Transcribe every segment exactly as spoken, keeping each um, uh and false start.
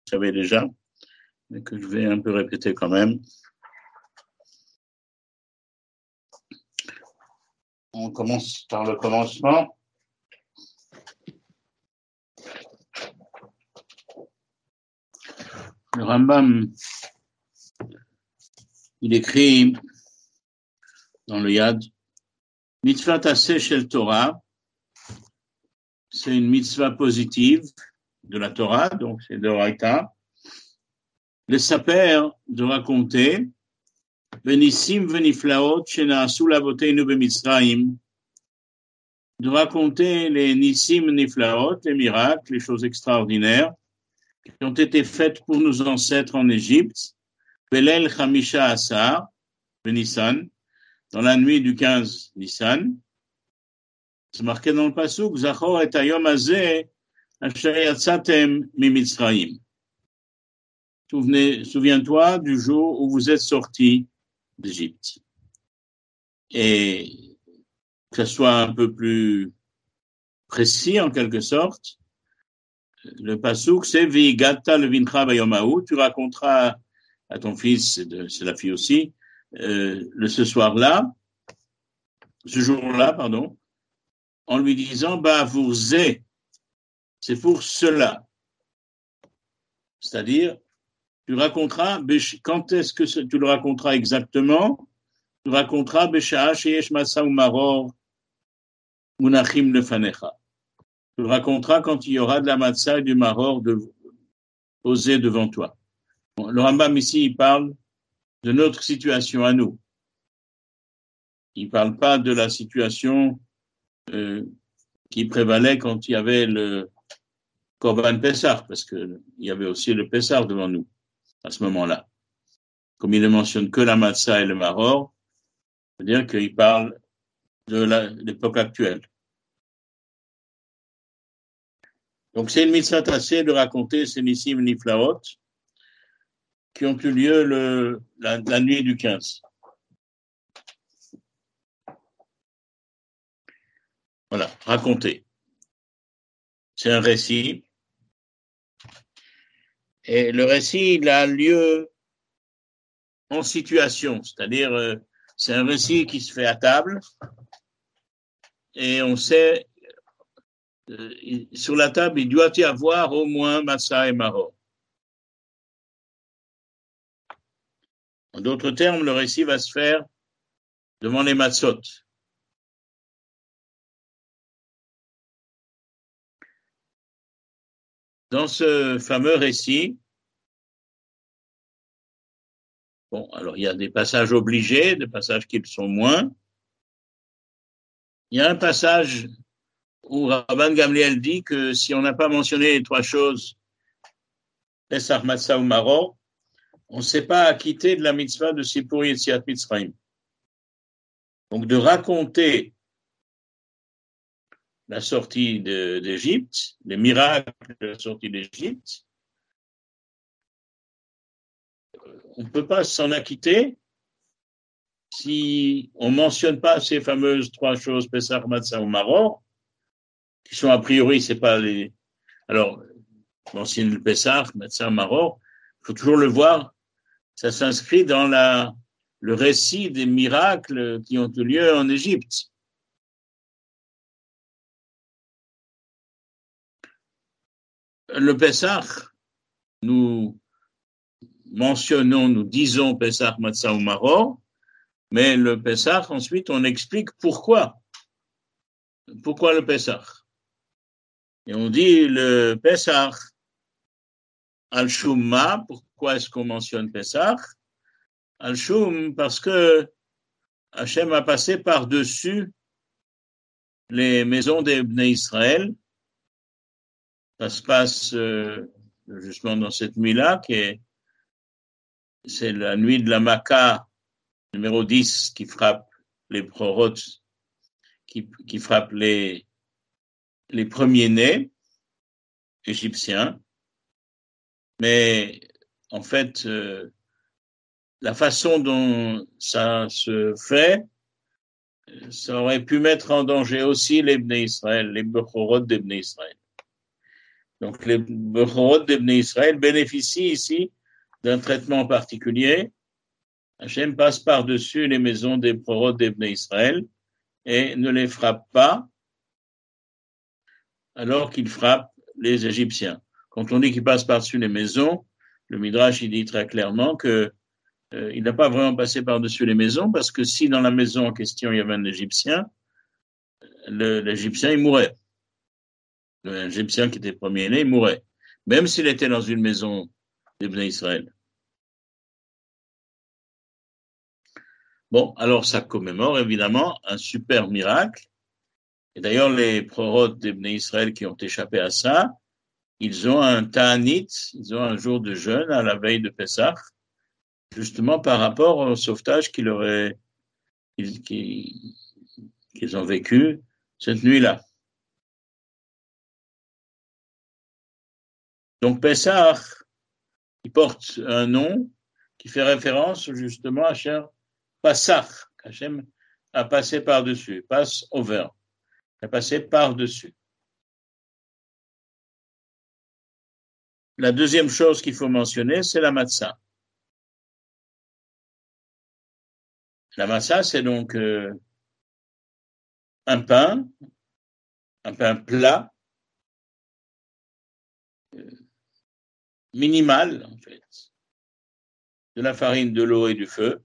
savez déjà, mais que je vais un peu répéter quand même. On commence par le commencement. Le Rambam, il écrit dans le Yad, Mitzvah Taseh Shel Torah, c'est une mitzvah positive de la Torah, donc c'est de Oraita. Le saper de raconter, Venissim veniflaot shenaasu lavoteinu b'Mitzrayim, de raconter les nissim niflaot, les miracles, les choses extraordinaires qui ont été faites pour nos ancêtres en Égypte, Belel Chamisha Asar, Nissan, dans la nuit du quinze Nissan. C'est marqué dans le pasuk, Zachor et Hayom Hazeh, Asher Yatzatem miMitzrayim. Souviens-toi du jour où vous êtes sortis d'Égypte. Et que ce soit un peu plus précis en quelque sorte, le pasuk c'est V'igata levincha bayom ha'u, tu raconteras à ton fils, c'est la fille aussi, euh, le ce soir-là, ce jour-là, pardon, en lui disant bah vous c'est pour cela, c'est-à-dire tu raconteras quand est-ce que tu le raconteras exactement, tu raconteras Besha'a sheyesh masa umaror munachim lefanecha. Tu le raconteras quand il y aura de la matzah et du maror de, posé devant toi. Bon, le Rambam ici, il parle de notre situation à nous. Il ne parle pas de la situation euh, qui prévalait quand il y avait le Korban Pessah, parce qu'il y avait aussi le Pessah devant nous à ce moment-là. Comme il ne mentionne que la matzah et le maror, c'est-à-dire qu'il parle de la, l'époque actuelle. Donc c'est une mitzvah tassée de raconter ces nissim niflaot qui ont eu lieu le, la, la nuit du quinze. Voilà, raconter. C'est un récit. Et le récit, il a lieu en situation, c'est-à-dire euh, c'est un récit qui se fait à table et on sait, euh, sur la table, il doit y avoir au moins Massa et Maror. En d'autres termes, le récit va se faire devant les matzot. Dans ce fameux récit, bon, alors il y a des passages obligés, des passages qui le sont moins. Il y a un passage où Rabban Gamliel dit que si on n'a pas mentionné les trois choses, Pesach, Matzah ou Maror, on ne s'est pas acquitté de la mitzvah de Sipur Yetziat Mitzrayim. Donc de raconter la sortie de, d'Égypte, les miracles de la sortie d'Égypte, on ne peut pas s'en acquitter si on ne mentionne pas ces fameuses trois choses, Pesach, Matzah ou Maror, qui sont a priori, c'est pas les... Alors, mentionne le Pesach, Matzah, Maror, il faut toujours le voir, ça s'inscrit dans la, le récit des miracles qui ont eu lieu en Égypte. Le Pesach, nous mentionnons, nous disons Pesach, Matzah ou Maror, mais le Pesach, ensuite, on explique pourquoi. Pourquoi le Pesach? Et on dit le Pesach al-Shumma, pourquoi est-ce qu'on mentionne Pesach? Al-Shum, parce que Hachem a passé par-dessus les maisons des Bnei Israël. Ça se passe euh, justement dans cette nuit-là, qui est, c'est la nuit de la Maca numéro dix qui frappe les prorotes, qui, qui frappe les, les premiers-nés égyptiens. Mais en fait, euh, la façon dont ça se fait, ça aurait pu mettre en danger aussi les Bnei Israël, les Bechorot des Bnei Israël. Donc, les Bechorot de Bnei Israël bénéficient ici d'un traitement particulier. Hachem passe par-dessus les maisons des Bechorot de Bnei Israël et ne les frappe pas alors qu'il frappe les Égyptiens. Quand on dit qu'il passe par-dessus les maisons, le Midrash il dit très clairement que euh, il n'a pas vraiment passé par-dessus les maisons parce que si dans la maison en question il y avait un Égyptien, le, l'Égyptien il mourrait. L'Égyptien qui était premier-né, il mourrait. Même s'il était dans une maison des Bnei Israël. Bon, alors ça commémore évidemment un super miracle. Et d'ailleurs, les prorotes des Bnei Israël qui ont échappé à ça, ils ont un ta'anit, ils ont un jour de jeûne à la veille de Pessah, justement par rapport au sauvetage qu'ils auraient, qu'ils, qu'ils ont vécu cette nuit-là. Donc Pessah, il porte un nom qui fait référence justement à Hachem Passach, Hachem a passé par-dessus, passe over, a passé par-dessus. La deuxième chose qu'il faut mentionner, c'est la matzah. La matzah, c'est donc euh, un pain, un pain plat, euh, minimal en fait, de la farine, de l'eau et du feu.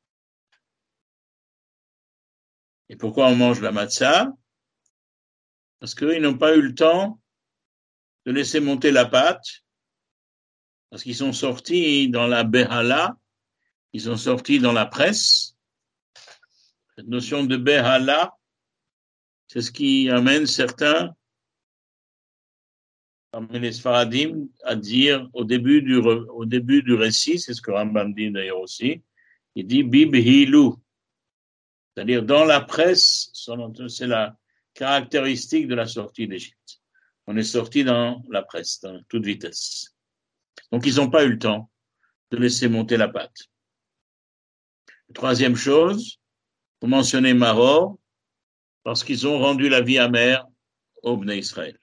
Et pourquoi on mange la matzah? Parce qu'ils n'ont pas eu le temps de laisser monter la pâte, parce qu'ils sont sortis dans la behala, ils sont sortis dans la presse. Cette notion de behala, c'est ce qui amène certains, parmi les Sfaradim, à dire au début du, au début du récit, c'est ce que Rambam dit d'ailleurs aussi, il dit Bib Hilou, c'est-à-dire dans la presse, c'est la caractéristique de la sortie d'Égypte. On est sorti dans la presse, dans toute vitesse. Donc ils n'ont pas eu le temps de laisser monter la pâte. Troisième chose, pour mentionner Maror, parce qu'ils ont rendu la vie amère au Bnei Israël.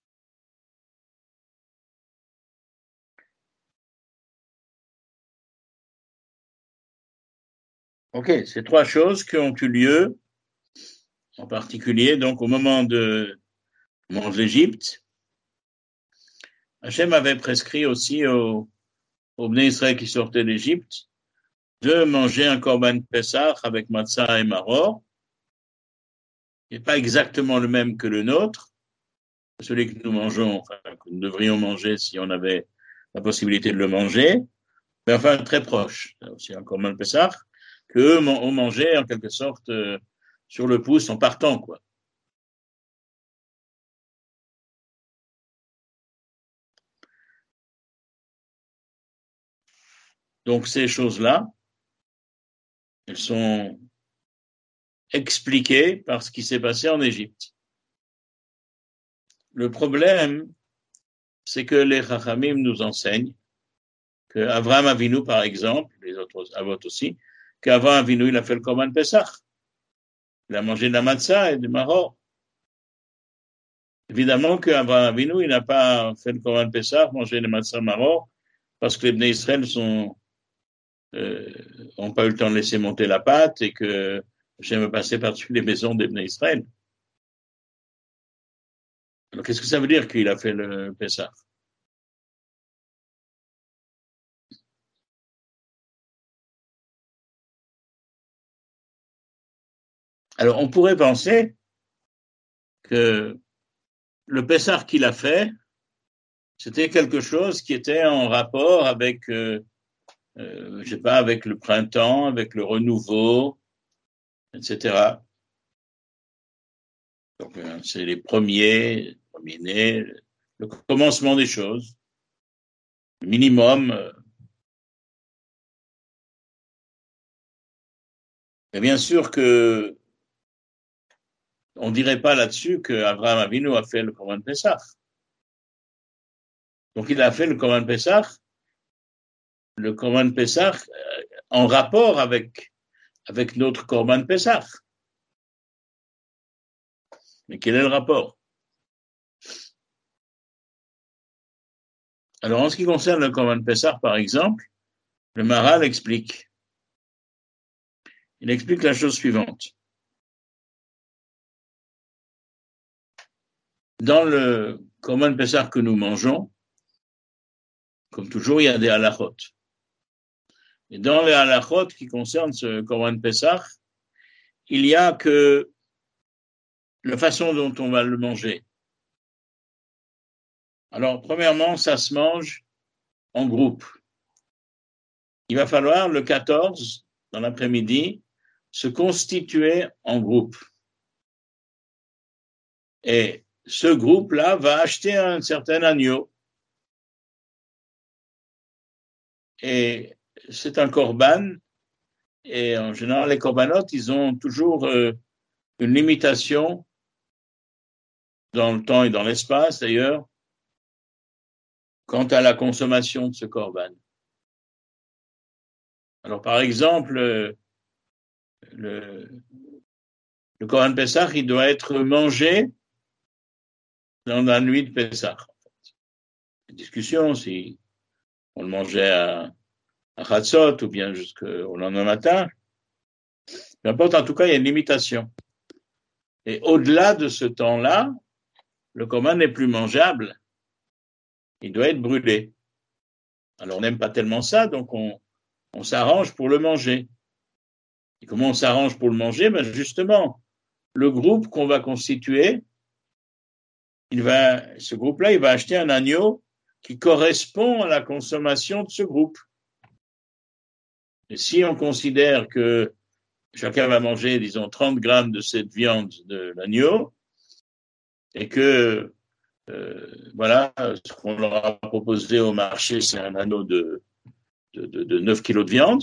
Ok, ces trois choses qui ont eu lieu, en particulier, donc au moment de mange l'Égypte, Hachem avait prescrit aussi au, au Bnei Israël qui sortait d'Égypte de manger un korban Pessah avec matzah et maror, et pas exactement le même que le nôtre, celui que nous mangeons, enfin, que nous devrions manger si on avait la possibilité de le manger, mais enfin très proche, c'est un korban Pessah, qu'eux ont mangé en quelque sorte euh, sur le pouce en partant, quoi. Donc ces choses-là, elles sont expliquées par ce qui s'est passé en Égypte. Le problème, c'est que les Chachamim nous enseignent que Avraham Avinu, par exemple, les autres avot aussi, qu'Avraham Avinu, il a fait le Korban Pessah. Il a mangé de la matzah et du maror. Évidemment qu'Avraham Avinu, il n'a pas fait le Korban Pessah, mangé de matzah maror, parce que les Bnei Israël sont, euh, n'ont pas eu le temps de laisser monter la pâte et que j'aime passer par-dessus les maisons des Bnei Israël. Alors, qu'est-ce que ça veut dire qu'il a fait le Pessah? Alors, on pourrait penser que le Pessah qu'il a fait, c'était quelque chose qui était en rapport avec, euh, euh, je sais pas, avec le printemps, avec le renouveau, et cetera. Donc, euh, c'est les premiers, premiers nés, le commencement des choses, le minimum. Euh. Et bien sûr que on dirait pas là-dessus que Abraham Avinu a fait le Korban Pessah. Donc, il a fait le Korban Pessah, le Korban Pessah euh, en rapport avec, avec notre Korban Pessah. Mais quel est le rapport? Alors, en ce qui concerne le Korban Pessah, par exemple, le Maharal explique. Il explique la chose suivante. Dans le Korban Pessah que nous mangeons, comme toujours, il y a des halachot. Et dans les halachot qui concernent ce Korban Pessah, il y a que la façon dont on va le manger. Alors, premièrement, ça se mange en groupe. Il va falloir, le quatorze, dans l'après-midi, se constituer en groupe. Et ce groupe-là va acheter un certain agneau. Et c'est un korban. Et en général, les corbanotes, ils ont toujours euh, une limitation dans le temps et dans l'espace, d'ailleurs, quant à la consommation de ce korban. Alors, par exemple, euh, le, le Korban Pessah, il doit être mangé dans la nuit de Pessah. En fait. Discussion, si on le mangeait à, à Chatzot ou bien jusqu'au lendemain matin. Peu importe, en tout cas, il y a une limitation. Et au-delà de ce temps-là, le Korban n'est plus mangeable. Il doit être brûlé. Alors, on n'aime pas tellement ça, donc on, on s'arrange pour le manger. Et comment on s'arrange pour le manger? Ben justement, le groupe qu'on va constituer, il va, ce groupe-là, il va acheter un agneau qui correspond à la consommation de ce groupe. Et si on considère que chacun va manger, disons, trente grammes de cette viande de l'agneau, et que, euh, voilà, ce qu'on leur a proposé au marché, c'est un anneau de, de, de, de neuf kilos de viande,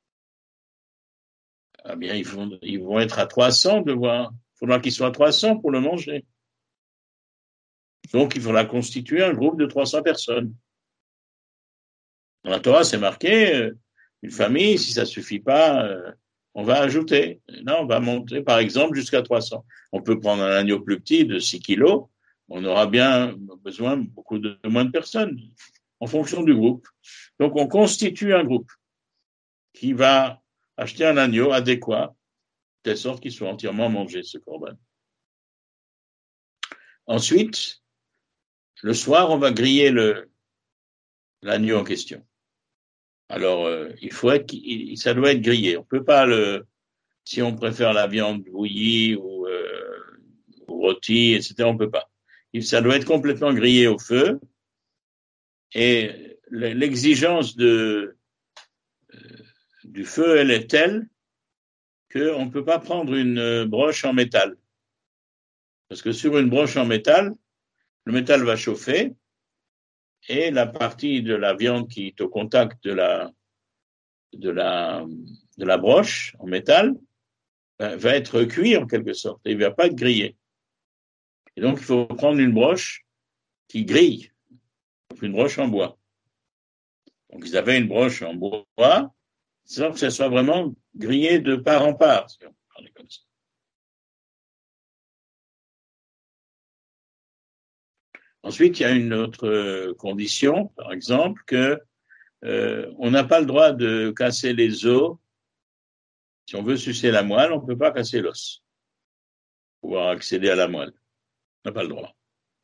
eh bien, ils vont, ils vont être à trois cents, devoir, il faudra qu'ils soient à trois cents pour le manger. Donc, il faudra constituer un groupe de trois cents personnes. Dans la Torah, c'est marqué, euh, une famille, si ça ne suffit pas, euh, on va ajouter. Là, on va monter, par exemple, jusqu'à trois cents. On peut prendre un agneau plus petit de six kilos, on aura bien besoin beaucoup de, de moins de personnes, en fonction du groupe. Donc, on constitue un groupe qui va acheter un agneau adéquat, de telle sorte qu'il soit entièrement mangé, ce korban. Ensuite, le soir, on va griller le, l'agneau en question. Alors, euh, il faut être, il, ça doit être grillé. On peut pas le, si on préfère la viande bouillie ou, euh, ou rôtie, et cetera, on peut pas. Ça doit être complètement grillé au feu. Et l'exigence de, euh, du feu, elle est telle qu'on ne peut pas prendre une broche en métal. Parce que sur une broche en métal, le métal va chauffer et la partie de la viande qui est au contact de la, de la, de la broche en métal va être cuit en quelque sorte et il ne va pas être grillé. Et donc, il faut prendre une broche qui grille, une broche en bois. Donc, ils avaient une broche en bois, sans que ça soit vraiment grillé de part en part, si on parlait comme ça. Ensuite, il y a une autre condition, par exemple, que euh, on n'a pas le droit de casser les os. Si on veut sucer la moelle, on ne peut pas casser l'os pour pouvoir accéder à la moelle. On n'a pas le droit.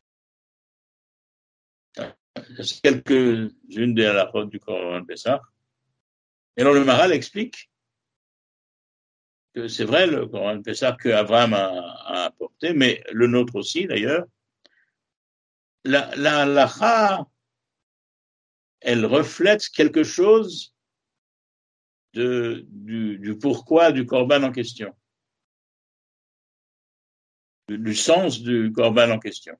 C'est quelques-unes des halachot du Korban Pessah. Et alors le Maharal explique que c'est vrai, le Korban Pessah que Abraham a, a apporté, mais le nôtre aussi d'ailleurs. La, la halacha, elle reflète quelque chose de, du, du pourquoi du Korban en question, du, du sens du Korban en question.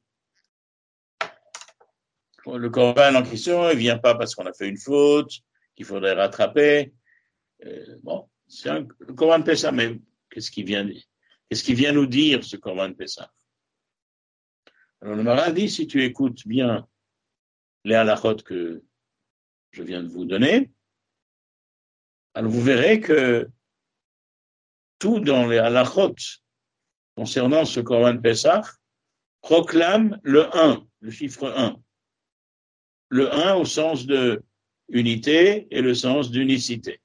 Le Korban en question, il ne vient pas parce qu'on a fait une faute, qu'il faudrait rattraper. Euh, bon, c'est un, le Korban Pessah, mais qu'est-ce qu'il vient, qu'est-ce qu'il vient nous dire, ce Korban Pessah? Alors le Maharal dit, si tu écoutes bien les halachot que je viens de vous donner, alors vous verrez que tout dans les halachot concernant ce Korban Pessah proclame le un, le chiffre un. le un au sens de unité et le sens d'unicité.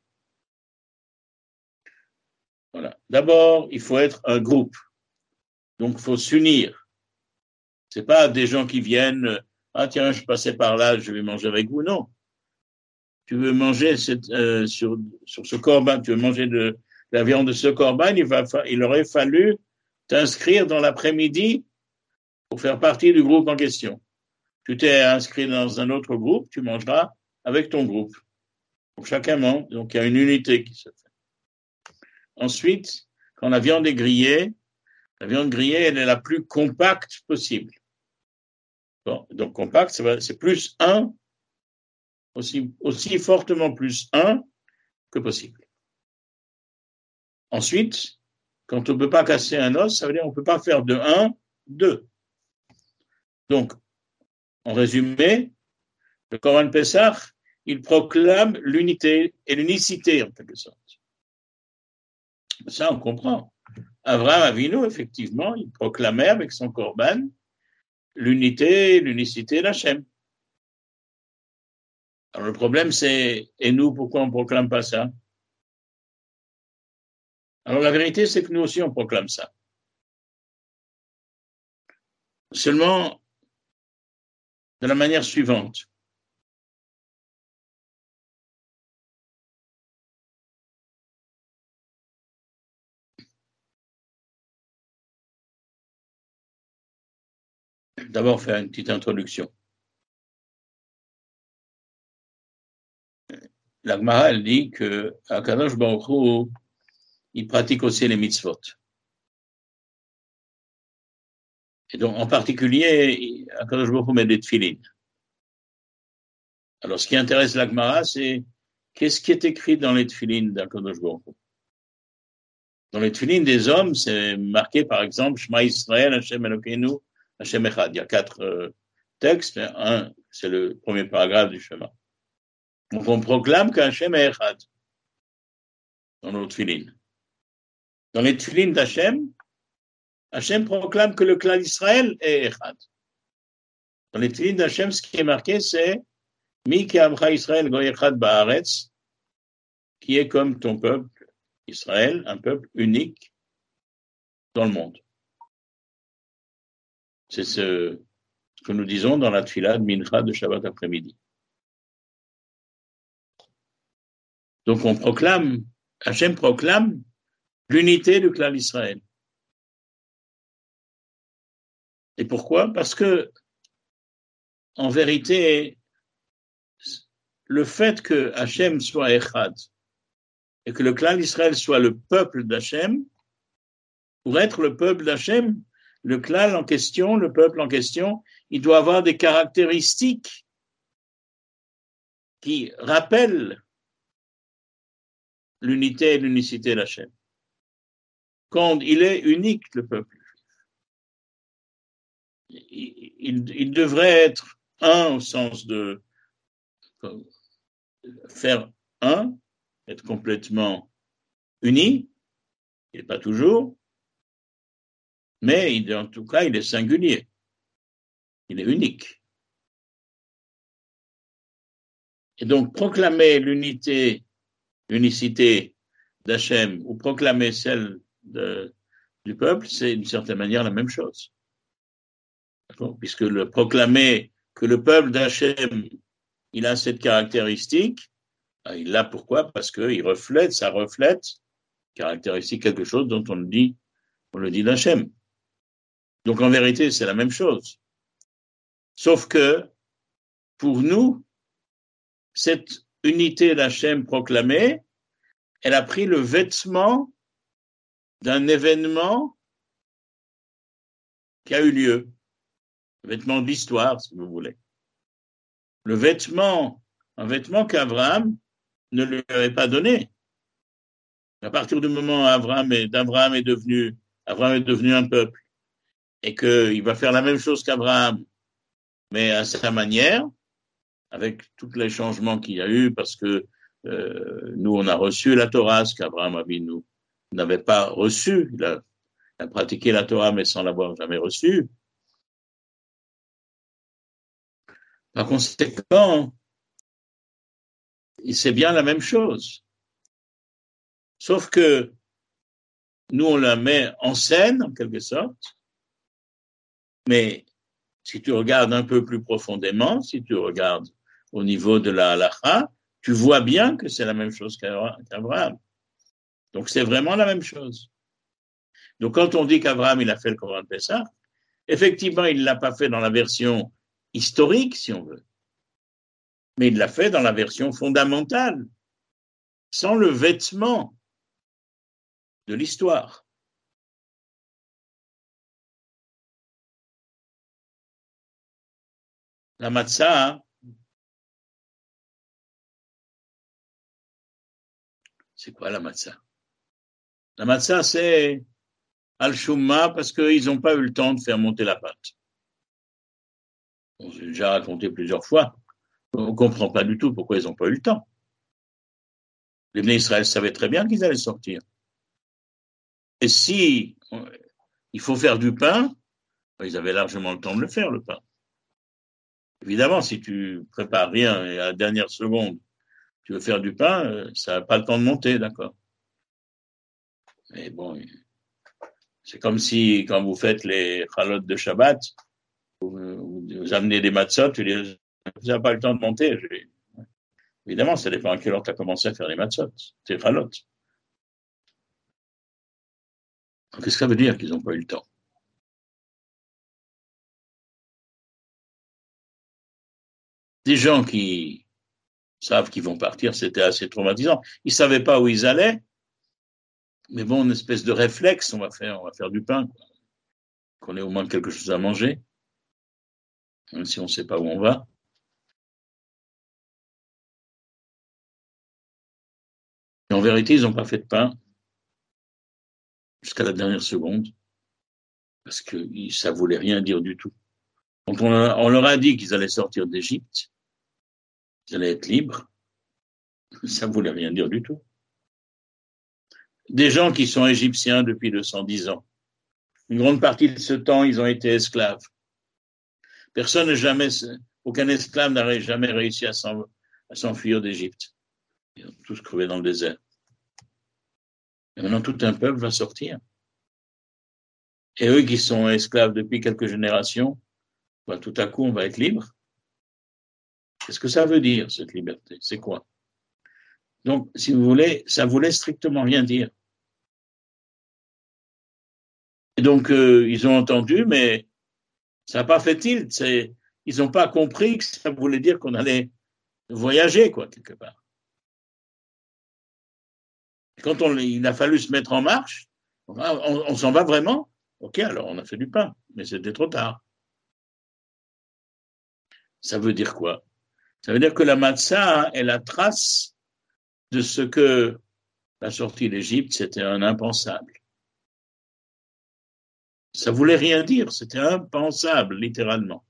Voilà. D'abord, il faut être un groupe. Donc, il faut s'unir. C'est pas des gens qui viennent, ah tiens, je passais par là, je vais manger avec vous. Non. Tu veux manger cette, euh, sur, sur ce corban, tu veux manger de la viande de ce corban, il, va, il aurait fallu t'inscrire dans l'après-midi pour faire partie du groupe en question. Tu t'es inscrit dans un autre groupe, tu mangeras avec ton groupe. Donc, chacun mange. Donc, il y a une unité qui se fait. Ensuite, quand la viande est grillée, la viande grillée, elle est la plus compacte possible. Bon, donc, compacte, c'est plus un, aussi, aussi fortement plus un que possible. Ensuite, quand on ne peut pas casser un os, ça veut dire qu'on ne peut pas faire de un, deux. Donc, en résumé, le Corban Pessah, il proclame l'unité et l'unicité, en quelque sorte. Ça, on comprend. Abraham Avinu, effectivement, il proclamait avec son Corban l'unité et l'unicité d'Hachem. Alors, le problème, c'est, et nous, pourquoi on ne proclame pas ça? Alors, la vérité, c'est que nous aussi, on proclame ça. Seulement, de la manière suivante. D'abord, faire une petite introduction. La Gemara, elle dit que Akadosh Baruch Hu, il pratique aussi les mitzvot. Et donc, en particulier, Akadosh Baruch Hu met des tefilines. Alors, ce qui intéresse la Gemara, c'est qu'est-ce qui est écrit dans les tefilines d'Akadosh Baruch Hu. Dans les tefilines des hommes, c'est marqué, par exemple, Shema Israël, Hashem Elokeinu, Hashem Echad. Il y a quatre euh, textes, mais un, c'est le premier paragraphe du Shema. Donc, on proclame qu'Hashem est Echad dans nos tefilines. Dans les tefilines d'Hashem, Hachem proclame que le clan d'Israël est Echad. Dans les tefilines d'Hachem, ce qui est marqué, c'est Mi ki amcha Israël goy echad ba'aretz, qui est comme ton peuple, Israël, un peuple unique dans le monde. C'est ce que nous disons dans la tefila de Mincha de Shabbat après-midi. Donc on proclame, Hachem proclame l'unité du clan d'Israël. Et pourquoi? Parce que, en vérité, le fait que Hachem soit Echad et que le clan d'Israël soit le peuple d'Hachem, pour être le peuple d'Hachem, le clan en question, le peuple en question, il doit avoir des caractéristiques qui rappellent l'unité et l'unicité d'Hachem. Quand il est unique, le peuple, il, il, il devrait être un au sens de faire un, être complètement uni, il n'est pas toujours, mais il, en tout cas, il est singulier, il est unique. Et donc, proclamer l'unité, l'unicité d'Hachem ou proclamer celle de, du peuple, c'est d'une certaine manière la même chose. D'accord ? Puisque le proclamer que le peuple d'Hachem, il a cette caractéristique, il l'a pourquoi ? Parce qu'il reflète, ça reflète, caractéristique quelque chose dont on le dit, on le dit d'Hachem. Donc en vérité, c'est la même chose. Sauf que, pour nous, cette unité d'Hachem proclamée, elle a pris le vêtement d'un événement qui a eu lieu. Le vêtement de l'histoire, si vous voulez. Le vêtement, un vêtement qu'Abraham ne lui avait pas donné. À partir du moment où Abraham est, d'Abraham est devenu, Abraham est devenu un peuple, et qu'il va faire la même chose qu'Abraham, mais à sa manière, avec tous les changements qu'il y a eu, parce que euh, nous, on a reçu la Torah, ce qu'Abraham Avinu n'avait pas reçu. Il a, il a pratiqué la Torah, mais sans l'avoir jamais reçue. Par conséquent, c'est bien la même chose. Sauf que nous, on la met en scène, en quelque sorte, mais si tu regardes un peu plus profondément, si tu regardes au niveau de la halakha, tu vois bien que c'est la même chose qu'Abraham. Donc, c'est vraiment la même chose. Donc, quand on dit qu'Abraham, il a fait le Korban Pessah, effectivement, il ne l'a pas fait dans la version historique, si on veut, mais il l'a fait dans la version fondamentale, sans le vêtement de l'histoire. La matzah, hein, c'est quoi la matzah? La matzah, c'est al-shumma parce qu'ils n'ont pas eu le temps de faire monter la pâte. On s'est déjà raconté plusieurs fois. On ne comprend pas du tout pourquoi ils n'ont pas eu le temps. Les Bnei Israël savaient très bien qu'ils allaient sortir. Et si il faut faire du pain, ils avaient largement le temps de le faire, le pain. Évidemment, si tu prépares rien et à la dernière seconde, tu veux faire du pain, ça n'a pas le temps de monter, d'accord. Mais bon, c'est comme si, quand vous faites les chalotes de Shabbat, vous, vous amenez des matzot, tu dis, vous n'avez pas le temps de monter. Évidemment, ça dépend à quelle heure tu as commencé à faire les matzot, tes chalotes. Qu'est-ce que ça veut dire qu'ils n'ont pas eu le temps? Des gens qui savent qu'ils vont partir, c'était assez traumatisant. Ils ne savaient pas où ils allaient, mais bon, une espèce de réflexe, on va faire, on va faire du pain, quoi. Qu'on ait au moins quelque chose à manger, même si on ne sait pas où on va. Et en vérité, ils n'ont pas fait de pain jusqu'à la dernière seconde, parce que ça ne voulait rien dire du tout. Quand on, on leur a dit qu'ils allaient sortir d'Égypte, qu'ils allaient être libres, ça ne voulait rien dire du tout. Des gens qui sont égyptiens depuis deux cent dix ans, une grande partie de ce temps, ils ont été esclaves. Personne n'a jamais, aucun esclave n'a jamais réussi à s'enfuir d'Égypte. Ils ont tous crevé dans le désert. Et maintenant, tout un peuple va sortir. Et eux qui sont esclaves depuis quelques générations, bah, tout à coup, on va être libre. Qu'est-ce que ça veut dire, cette liberté? C'est quoi? Donc, si vous voulez, ça voulait strictement rien dire. Et donc, euh, ils ont entendu, mais ça n'a pas fait tilt. C'est, ils n'ont pas compris que ça voulait dire qu'on allait voyager, quoi, quelque part. Quand on, il a fallu se mettre en marche, on, on, on s'en va vraiment? Ok, alors on a fait du pain, mais c'était trop tard. Ça veut dire quoi? Ça veut dire que la matzah est la trace de ce que la sortie d'Égypte, c'était un impensable. Ça voulait rien dire, c'était impensable, littéralement.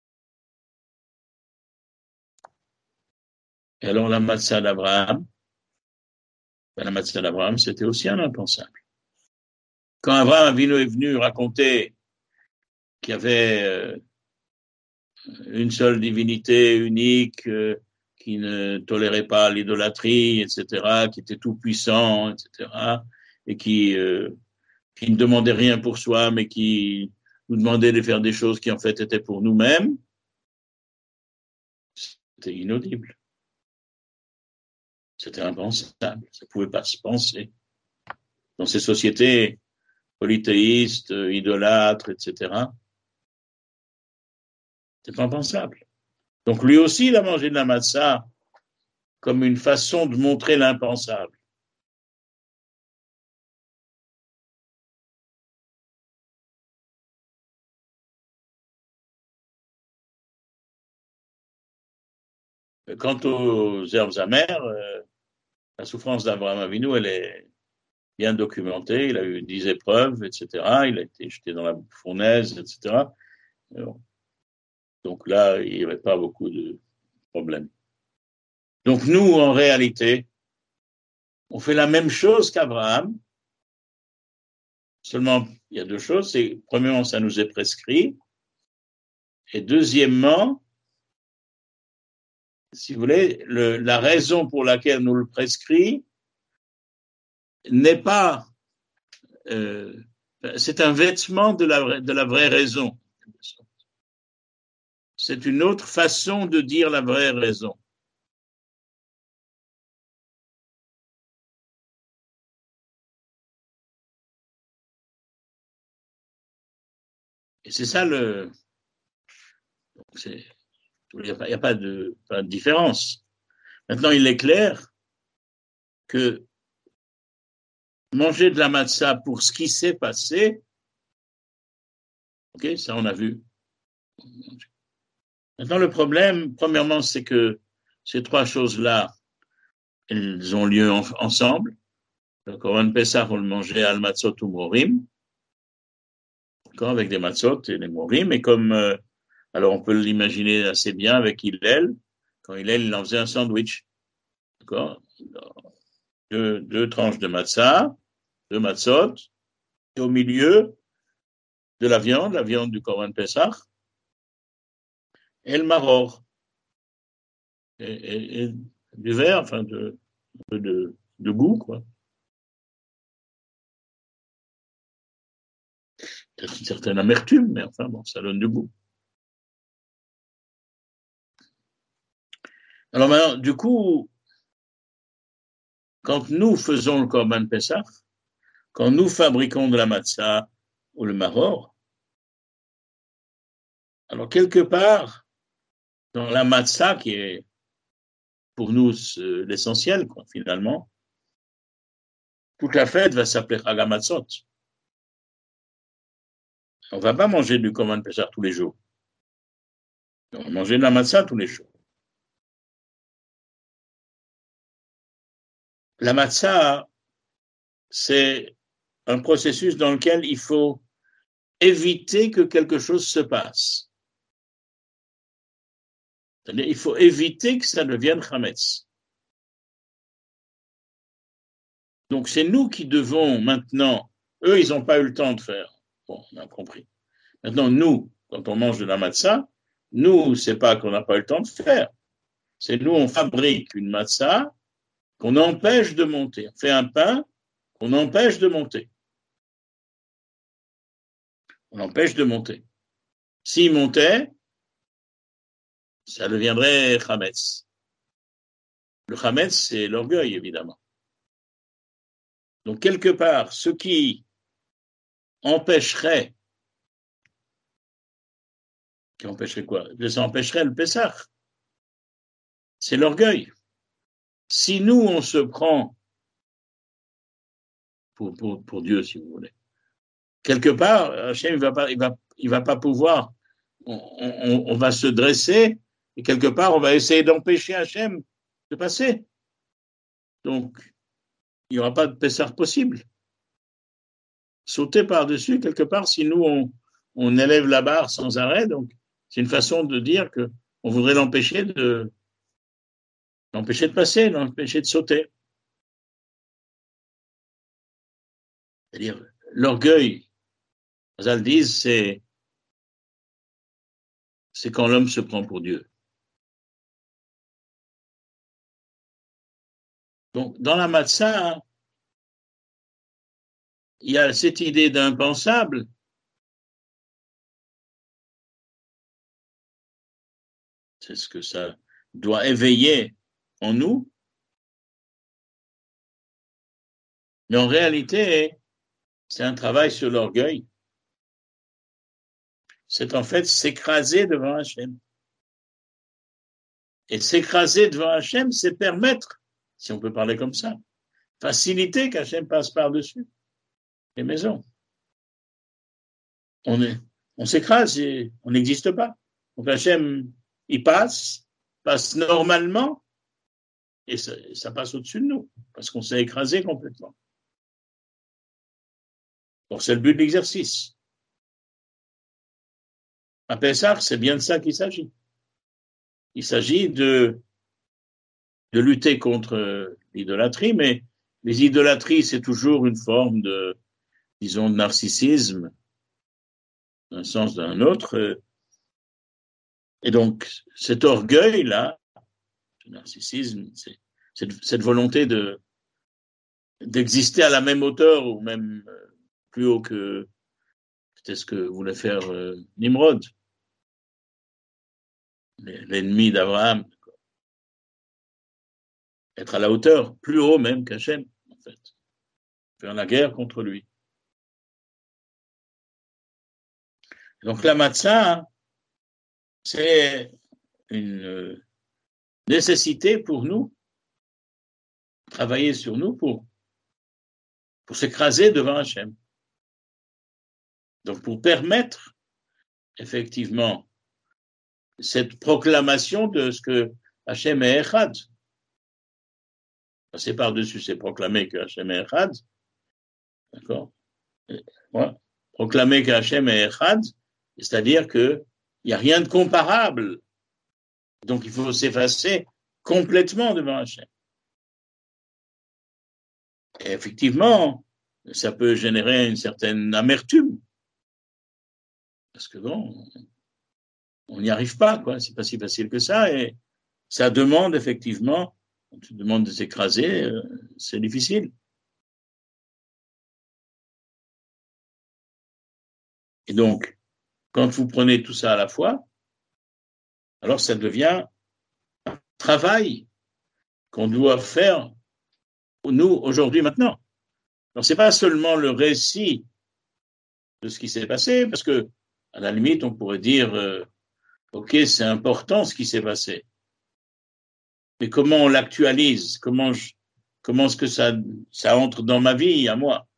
Et alors la matzah d'Abraham, ben, la matzah d'Abraham, c'était aussi un impensable. Quand Abraham Avinu est venu raconter qu'il y avait euh, une seule divinité unique, euh, qui ne tolérait pas l'idolâtrie, et cetera, qui était tout puissant, et cetera, et qui, euh, qui ne demandait rien pour soi, mais qui nous demandait de faire des choses qui en fait étaient pour nous-mêmes, c'était inaudible. C'était impensable. Ça ne pouvait pas se penser. Dans ces sociétés polythéistes, idolâtres, et cetera, c'est impensable. Donc lui aussi, il a mangé de la matzah comme une façon de montrer l'impensable. Quant aux herbes amères, euh, la souffrance d'Abraham Avinu, elle est bien documentée. Il a eu dix épreuves, et cetera. Il a été jeté dans la fournaise, et cetera. Donc là, il n'y avait pas beaucoup de problèmes. Donc nous, en réalité, on fait la même chose qu'Abraham. Seulement, il y a deux choses. C'est, premièrement, ça nous est prescrit. Et deuxièmement, si vous voulez, le, la raison pour laquelle nous le prescrit n'est pas, euh, c'est un vêtement de la, de la vraie raison. C'est une autre façon de dire la vraie raison. Et c'est ça le... C'est, il n'y a, pas, il y a pas, de, pas de différence. Maintenant, il est clair que manger de la matzah pour ce qui s'est passé, ok, ça on a vu. Maintenant, le problème, premièrement, c'est que ces trois choses-là, elles ont lieu en, ensemble. Le Korban Pessah, on le mangeait al matzot ou morim, avec des matzot et des morim, et comme, euh, alors on peut l'imaginer assez bien avec Hillel, quand Hillel, il en faisait un sandwich, d'accord, deux, deux tranches de matzah, deux matzot, et au milieu de la viande, la viande du Korban Pessah, et le maror, et, et, et du verre, enfin, de, de, de goût, quoi. Peut-être une certaine amertume, mais enfin, bon, ça donne du goût. Alors maintenant, du coup, quand nous faisons le Korban Pessah, quand nous fabriquons de la matzah ou le maror, alors quelque part, dans la matzah, qui est pour nous l'essentiel, quoi, finalement, toute la fête va s'appeler Chag HaMatzot. On ne va pas manger du Korban Pessah tous les jours. On va manger de la matzah tous les jours. La matzah, c'est un processus dans lequel il faut éviter que quelque chose se passe. C'est-à-dire, il faut éviter que ça devienne chametz. Donc, c'est nous qui devons maintenant, eux, ils n'ont pas eu le temps de faire. Bon, on a compris. Maintenant, nous, quand on mange de la matzah, nous, c'est pas qu'on n'a pas eu le temps de faire. C'est nous, on fabrique une matzah qu'on empêche de monter. On fait un pain qu'on empêche de monter. On l'empêche de monter. S'il montait, ça deviendrait chametz. Le chametz, c'est l'orgueil, évidemment. Donc, quelque part, ce qui empêcherait, qui empêcherait quoi? Ça empêcherait le Pessah. C'est l'orgueil. Si nous, on se prend pour, pour, pour Dieu, si vous voulez, quelque part, Hachem, il va pas, il va, il va pas pouvoir, on, on, on va se dresser, et quelque part, on va essayer d'empêcher Hachem de passer. Donc, il n'y aura pas de Pessah possible. Sauter par-dessus, quelque part, si nous, on, on élève la barre sans arrêt, donc c'est une façon de dire que on voudrait l'empêcher de, l'empêcher de passer, l'empêcher de sauter. C'est-à-dire, l'orgueil, Chazal disent, c'est, c'est quand l'homme se prend pour Dieu. Donc, dans la matzah, il y a cette idée d'impensable. C'est ce que ça doit éveiller en nous. Mais en réalité, c'est un travail sur l'orgueil. C'est en fait s'écraser devant Hachem. Et s'écraser devant Hachem, c'est permettre, si on peut parler comme ça, faciliter qu'Hachem passe par-dessus les maisons. On, est, on s'écrase et on n'existe pas. Donc Hachem, il passe, passe normalement, et ça, ça passe au-dessus de nous, parce qu'on s'est écrasé complètement. Donc c'est le but de l'exercice. À Pessah, c'est bien de ça qu'il s'agit. Il s'agit de, de lutter contre l'idolâtrie, mais les idolâtries, c'est toujours une forme de, disons, de narcissisme, d'un sens d'un autre. Et donc, cet orgueil-là, Ce narcissisme, c'est cette, cette volonté de, d'exister à la même hauteur ou même plus haut que c'était ce que voulait faire euh, Nimrod, l'ennemi d'Abraham. Être à la hauteur, plus haut même qu'Hachem, en fait. Faire la guerre contre lui. Donc la matzah, c'est une nécessité pour nous, travailler sur nous pour, pour s'écraser devant Hachem. Donc pour permettre effectivement cette proclamation de ce que Hachem est Echad. C'est par-dessus, c'est proclamer que Hachem est Echad. D'accord? Ouais. Proclamer que Hachem est Echad, c'est-à-dire qu'il n'y a rien de comparable. Donc il faut s'effacer complètement devant Hachem. Et effectivement, ça peut générer une certaine amertume. Parce que bon, on n'y arrive pas, quoi. C'est pas si facile que ça. Et ça demande effectivement, on te demande de s'écraser, euh, c'est difficile. Et donc, quand vous prenez tout ça à la fois, alors ça devient un travail qu'on doit faire, nous, aujourd'hui, maintenant. Alors, c'est pas seulement le récit de ce qui s'est passé, parce que, à la limite, on pourrait dire, euh, OK, c'est important ce qui s'est passé. Mais comment on l'actualise? Comment je, comment est-ce que ça, ça entre dans ma vie, à moi?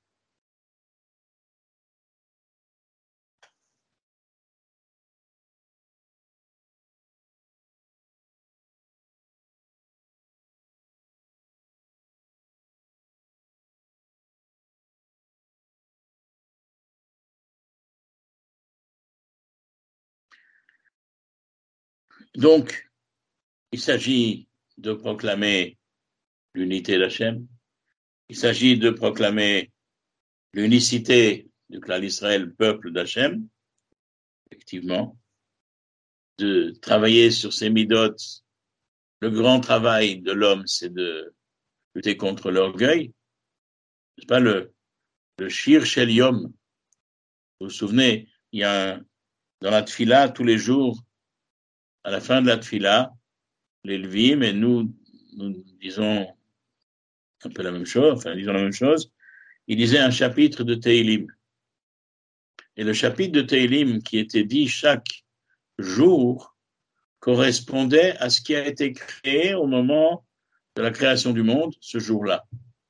Donc, il s'agit de proclamer l'unité d'Hachem. Il s'agit de proclamer l'unicité du clan d'Israël, peuple d'Hachem, effectivement, de travailler sur ces midotes. Le grand travail de l'homme, c'est de lutter contre l'orgueil. C'est pas le, le shir shel yom. Vous vous souvenez, il y a un, dans la tfila, tous les jours, à la fin de la tfila, les levim, et nous, nous disons un peu la même chose, enfin, disons la même chose, il disait un chapitre de Teilim. Et le chapitre de Teilim qui était dit chaque jour correspondait à ce qui a été créé au moment de la création du monde, ce jour-là.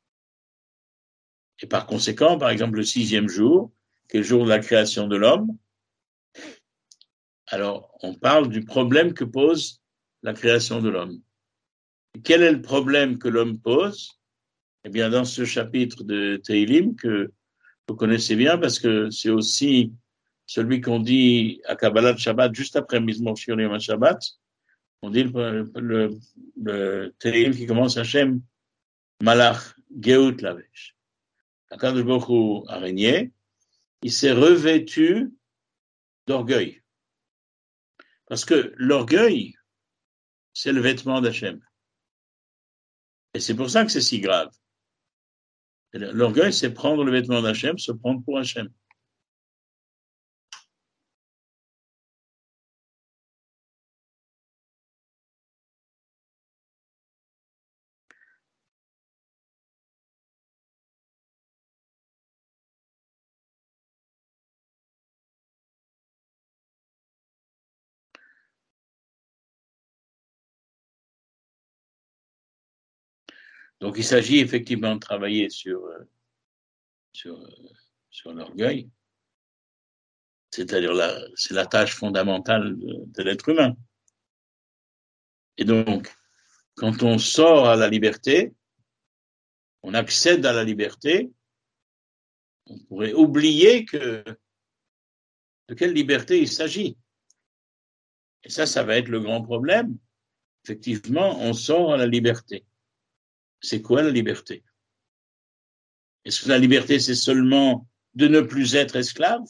Et par conséquent, par exemple, le sixième jour, qui est le jour de la création de l'homme, alors on parle du problème que pose la création de l'homme. Et quel est le problème que l'homme pose? Eh bien, dans ce chapitre de Teilim, que vous connaissez bien, parce que c'est aussi celui qu'on dit à Kabbalat Shabbat, juste après Mizmor Shir Yom Shabbat, on dit le, le, le Teilim qui commence Hachem Malach Geut Lavesh. Akadosh Baruch Hu a régné, il s'est revêtu d'orgueil. Parce que l'orgueil, c'est le vêtement d'Hachem. Et c'est pour ça que c'est si grave. L'orgueil, c'est prendre le vêtement d'Hachem, se prendre pour Hachem. Donc, il s'agit effectivement de travailler sur, sur, sur l'orgueil. C'est-à-dire, la, c'est la tâche fondamentale de, de l'être humain. Et donc, quand on sort à la liberté, on accède à la liberté, on pourrait oublier que de quelle liberté il s'agit. Et ça, ça va être le grand problème. Effectivement, on sort à la liberté. C'est quoi la liberté? Est-ce que la liberté, c'est seulement de ne plus être esclave?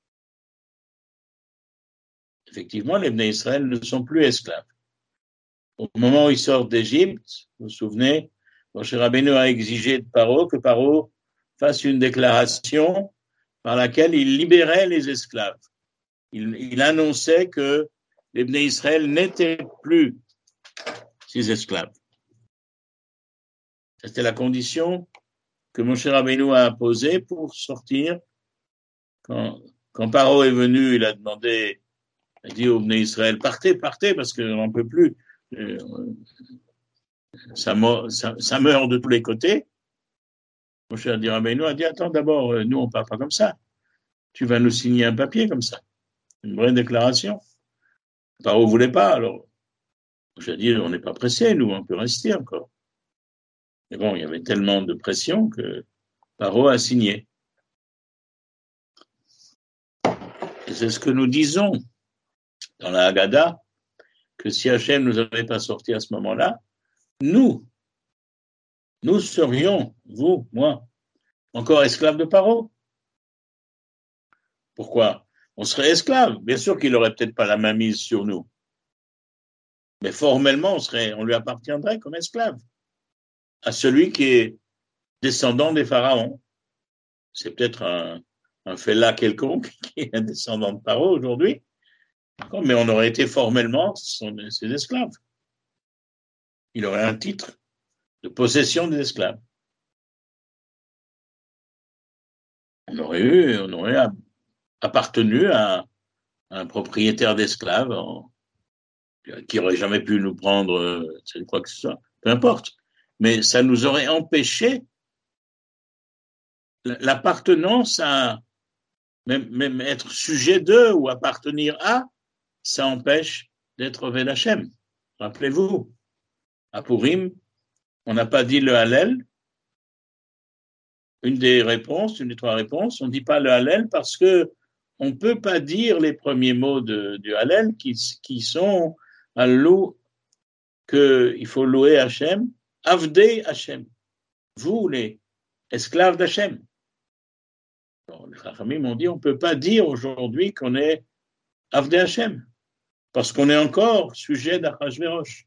Effectivement, les Bnei Israël ne sont plus esclaves. Au moment où ils sortent d'Égypte, vous vous souvenez, Moshe Rabbeinu a exigé de Paro que Paro fasse une déclaration par laquelle il libérait les esclaves. Il, il annonçait que les Bnei Israël n'étaient plus ses esclaves. C'était la condition que Moshe Rabbeinu a imposée pour sortir. Quand, quand Paro est venu, il a demandé, il a dit aux Bnei Israël, partez, partez, parce qu'on n'en peut plus. Euh, ça, ça, ça meurt de tous les côtés. Moshe Rabbeinu a dit, attends, d'abord, nous, on ne parle pas comme ça. Tu vas nous signer un papier comme ça, une vraie déclaration. Paro ne voulait pas, alors je veux dire, on n'est pas pressé, nous, on peut rester encore. Mais bon, il y avait tellement de pression que Paro a signé. Et c'est ce que nous disons dans la Haggadah, que si Hachem ne nous avait pas sortis à ce moment-là, nous, nous serions, vous, moi, encore esclaves de Paro. Pourquoi? On serait esclaves. Bien sûr qu'il n'aurait peut-être pas la main mise sur nous. Mais formellement, on, serait, on lui appartiendrait comme esclave à celui qui est descendant des pharaons. C'est peut-être un, un Fela quelconque qui est un descendant de Paro aujourd'hui, mais on aurait été formellement son, ses esclaves. Il aurait un titre de possession des esclaves. On aurait eu, on aurait appartenu à, à un propriétaire d'esclaves en, qui aurait jamais pu nous prendre, c'est quoi que ce soit, peu importe. Mais ça nous aurait empêché l'appartenance à, même, même être sujet d'eux ou appartenir à, ça empêche d'être Oved Hashem. Rappelez-vous, à Purim, on n'a pas dit le Hallel. Une des réponses, une des trois réponses, on ne dit pas le Hallel parce que on ne peut pas dire les premiers mots de, du Hallel qui, qui sont à l'eau qu'il faut louer Hachem, Avdei Hachem, vous les esclaves d'Hachem. Les Chachamim m'ont dit on ne peut pas dire aujourd'hui qu'on est Avdei Hachem parce qu'on est encore sujet d'Achashverosh.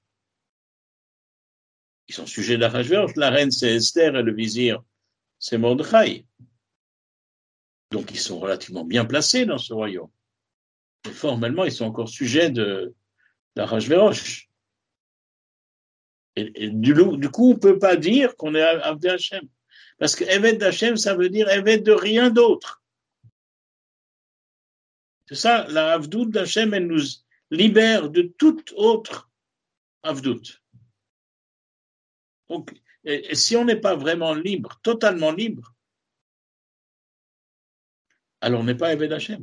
Ils sont sujets d'Achashverosh, la reine c'est Esther et le vizir c'est Mordechai. Donc ils sont relativement bien placés dans ce royaume. Et formellement, ils sont encore sujets de, d'Achashverosh. Et, et du, du coup, on ne peut pas dire qu'on est Avdei Hashem. Parce que Eved Hashem, ça veut dire Eved de rien d'autre. C'est ça, la Avdout d'Hashem, elle nous libère de toute autre Avdout. Donc, et, et si on n'est pas vraiment libre, totalement libre, alors on n'est pas Eved Hashem.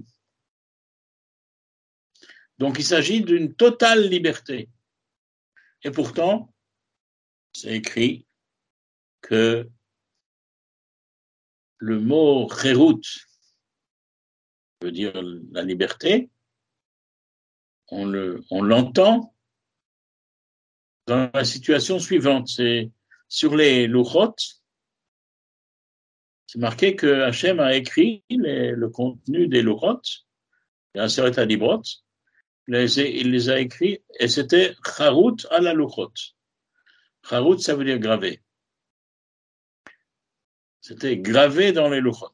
Donc, il s'agit d'une totale liberté. Et pourtant, c'est écrit que le mot Cherut veut dire la liberté. On, le, on l'entend dans la situation suivante. C'est sur les Luchot, c'est marqué que Hachem a écrit les, le contenu des Luchot, il y a un Seret HaDibrot, il les a écrits et c'était Charut à la Luchot. Charut, ça veut dire gravé. C'était gravé dans les Luchot.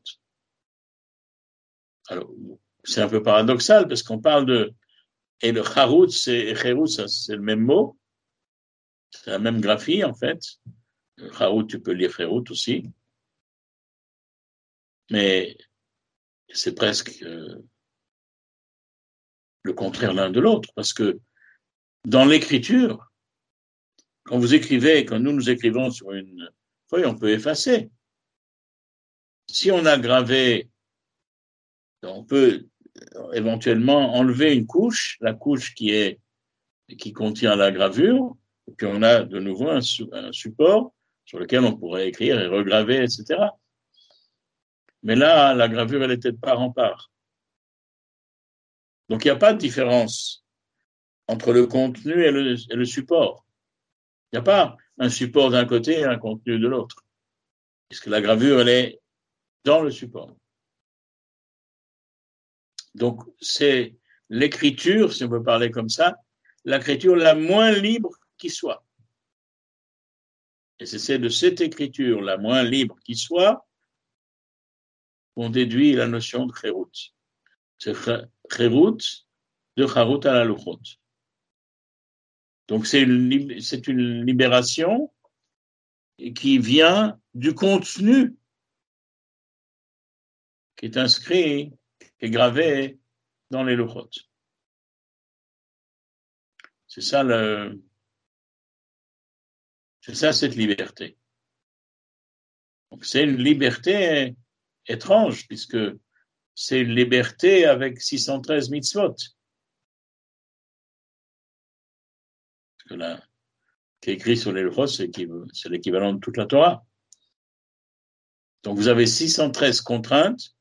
Alors, c'est un peu paradoxal parce qu'on parle de, et le Charut, c'est, Cherut, ça, c'est le même mot. C'est la même graphie, en fait. Charut, tu peux lire Cherut aussi. Mais c'est presque euh, le contraire l'un de l'autre parce que dans l'écriture, quand vous écrivez, quand nous nous écrivons sur une feuille, on peut effacer. Si on a gravé, on peut éventuellement enlever une couche, la couche qui est, qui contient la gravure, et puis on a de nouveau un, un support sur lequel on pourrait écrire et regraver, et cetera. Mais là, la gravure, elle était de part en part. Donc, il n'y a pas de différence entre le contenu et le, et le support. Il n'y a pas un support d'un côté et un contenu de l'autre. Puisque la gravure, elle est dans le support. Donc, c'est l'écriture, si on peut parler comme ça, l'écriture la moins libre qui soit. Et c'est de cette écriture, la moins libre qui soit, qu'on déduit la notion de Khérout. C'est Khérout de Charut à la Luchot. Donc c'est une, c'est une libération qui vient du contenu qui est inscrit, qui est gravé dans les Luchot. C'est ça le, c'est ça cette liberté. Donc c'est une liberté étrange puisque c'est une liberté avec six cent treize mitzvot. Parce que là, qui est écrit sur les Luchot, c'est, c'est l'équivalent de toute la Torah. Donc vous avez six cent treize contraintes,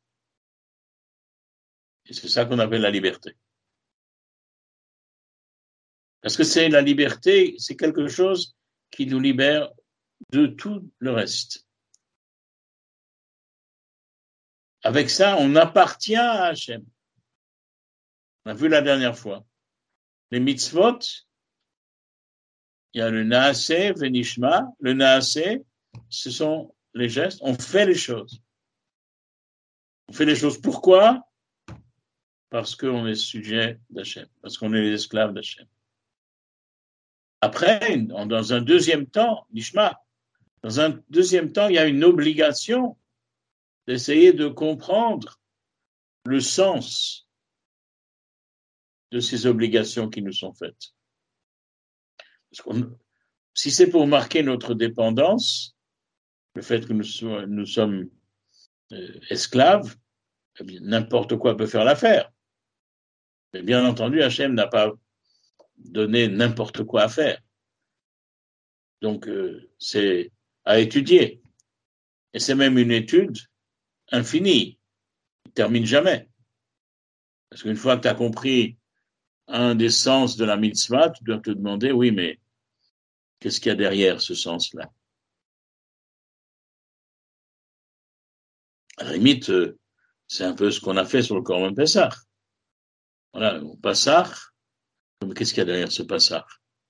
et c'est ça qu'on appelle la liberté. Parce que c'est la liberté, c'est quelque chose qui nous libère de tout le reste. Avec ça, on appartient à Hachem. On a vu la dernière fois. Les mitzvot, il y a le naaseh, venishma. Le naaseh, ce sont les gestes. On fait les choses. On fait les choses. Pourquoi? Parce qu'on est sujet d'Hachem. Parce qu'on est les esclaves d'Hachem. Après, dans un deuxième temps, nishma, dans un deuxième temps, il y a une obligation d'essayer de comprendre le sens de ces obligations qui nous sont faites. Parce qu'on, si c'est pour marquer notre dépendance, le fait que nous, so- nous sommes euh, esclaves, eh bien, n'importe quoi peut faire l'affaire. Mais bien entendu, Hachem n'a pas donné n'importe quoi à faire. Donc, euh, c'est à étudier. Et c'est même une étude infinie. Il ne termine jamais. Parce qu'une fois que tu as compris un des sens de la mitzvah, tu dois te demander, oui, mais qu'est-ce qu'il y a derrière ce sens-là? À la limite, euh, c'est un peu ce qu'on a fait sur le Corban Pessah. Voilà, au Pessah, mais qu'est-ce qu'il y a derrière ce Pessah?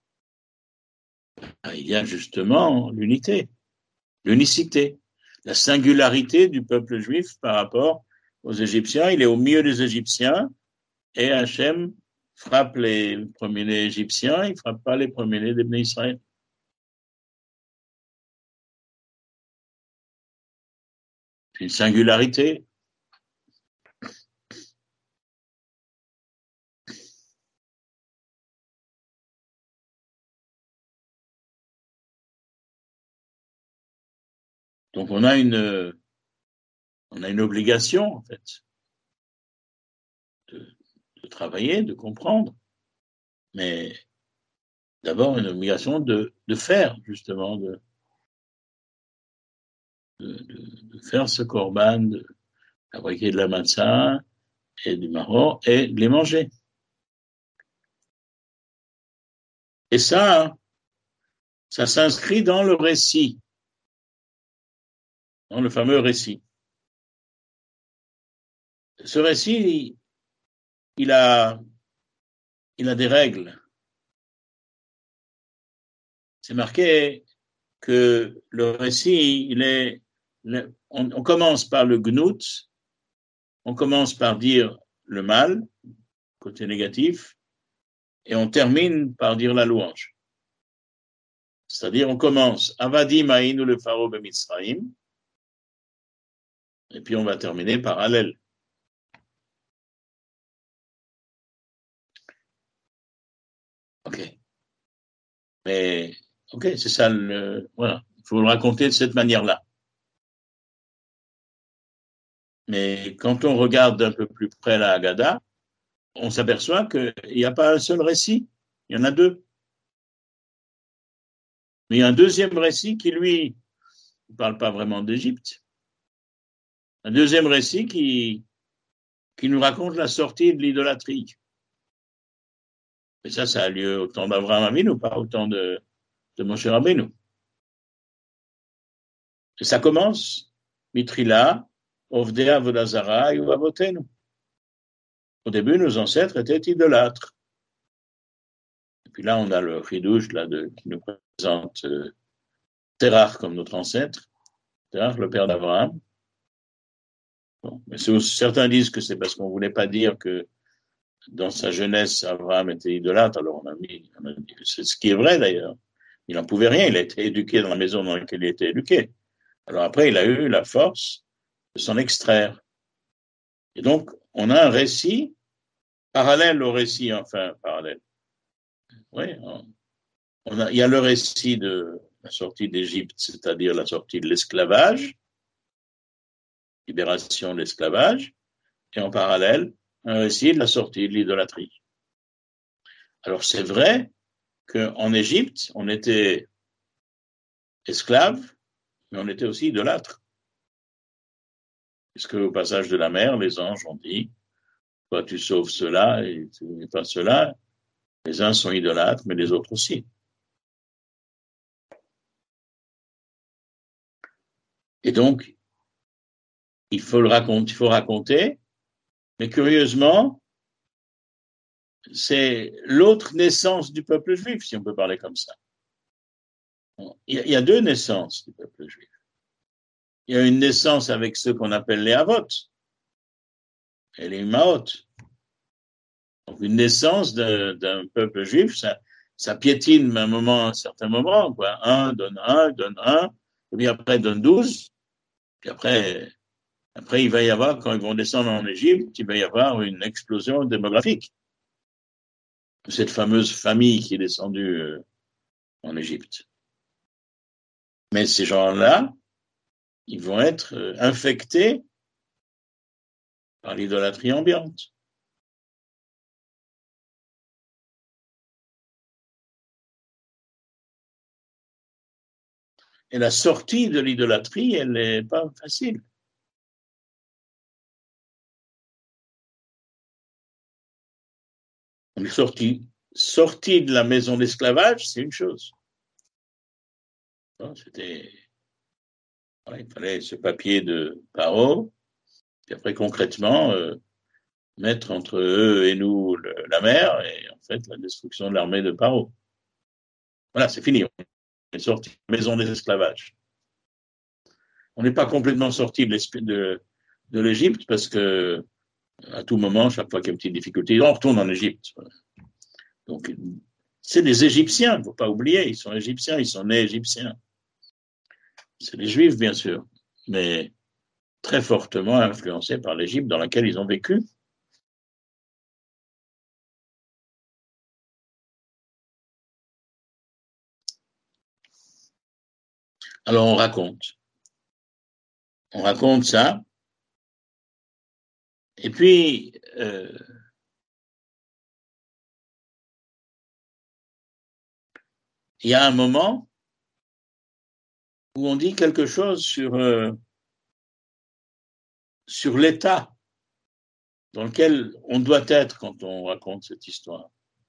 Ah, il y a justement l'unité, l'unicité, la singularité du peuple juif par rapport aux Égyptiens. Il est au milieu des Égyptiens et Hachem frappe les premiers-nés égyptiens, il ne frappe pas les premiers-nés des Bnei Israël. C'est une singularité. Donc on a une, on a une obligation en fait de, de travailler, de comprendre, mais d'abord une obligation de, de faire justement, de, de, de faire ce korban, de fabriquer de la matzah et du maror et de les manger. Et ça, ça s'inscrit dans le récit, dans le fameux récit. Ce récit, il a, il a des règles. C'est marqué que le récit, il est, on, on commence par le gnout, on commence par dire le mal, côté négatif, et on termine par dire la louange. C'est-à-dire, on commence Avadim Aïnou le Pharaon Bemitzraïm, et puis on va terminer par Hallel. Ok. Mais, ok, c'est ça le, voilà. Il faut le raconter de cette manière-là. Mais quand on regarde d'un peu plus près la Haggadah, on s'aperçoit qu'il n'y a pas un seul récit, il y en a deux. Mais il y a un deuxième récit qui, lui, ne parle pas vraiment d'Égypte. Un deuxième récit qui, qui nous raconte la sortie de l'idolâtrie. Et ça, ça a lieu au temps d'Abraham Avinu, pas au temps de, de Moshe Rabbeinu. Et ça commence, Mitrila, Ovdea Vodazara, Yuvavotenu. Au début, nos ancêtres étaient idolâtres. Et puis là, on a le Chidouche là, de, qui nous présente euh, Terach comme notre ancêtre, Terach, le père d'Abraham. Bon, mais certains disent que c'est parce qu'on ne voulait pas dire que dans sa jeunesse, Abraham était idolâtre. Alors on a mis, on a dit, c'est ce qui est vrai d'ailleurs. Il n'en pouvait rien, il a été éduqué dans la maison dans laquelle il a été éduqué. Alors après, il a eu la force de s'en extraire. Et donc, on a un récit parallèle au récit, enfin, parallèle. Oui, on a, il y a le récit de la sortie d'Égypte, c'est-à-dire la sortie de l'esclavage, libération de l'esclavage, et en parallèle, un récit de la sortie de l'idolâtrie. Alors, c'est vrai qu'en Égypte, on était esclave, mais on était aussi idolâtre. Puisque au passage de la mer, les anges ont dit, toi tu sauves cela et tu n'es pas cela. Les uns sont idolâtres, mais les autres aussi. Et donc, il faut le raconter, il faut raconter, mais curieusement, c'est l'autre naissance du peuple juif, si on peut parler comme ça. Il y a deux naissances du peuple juif. Il y a une naissance avec ceux qu'on appelle les Havot et les Imaot. Donc, une naissance de, d'un peuple juif, ça, ça piétine à un moment, à un certain moment, quoi. Un donne un, donne un, et puis après donne douze, puis après, après il va y avoir, quand ils vont descendre en Égypte, il va y avoir une explosion démographique. Cette fameuse famille qui est descendue euh, en Égypte. Mais ces gens-là, ils vont être euh, infectés par l'idolâtrie ambiante. Et la sortie de l'idolâtrie, elle n'est pas facile. On est sorti, sorti de la maison d'esclavage, c'est une chose. C'était, voilà, il fallait ce papier de Paro, puis après concrètement euh, mettre entre eux et nous le, la mer et en fait la destruction de l'armée de Paro. Voilà, c'est fini. On est sorti de la maison des esclavages. On n'est pas complètement sorti de, de, de l'Égypte parce que à tout moment, chaque fois qu'il y a une petite difficulté, on retourne en Égypte. Donc, c'est des Égyptiens, il ne faut pas oublier, ils sont égyptiens, ils sont nés égyptiens. C'est les Juifs, bien sûr, mais très fortement influencés par l'Égypte dans laquelle ils ont vécu. Alors, on raconte. On raconte ça. Et puis, euh, il y a un moment où on dit quelque chose sur, euh, sur l'état dans lequel on doit être quand on raconte cette histoire.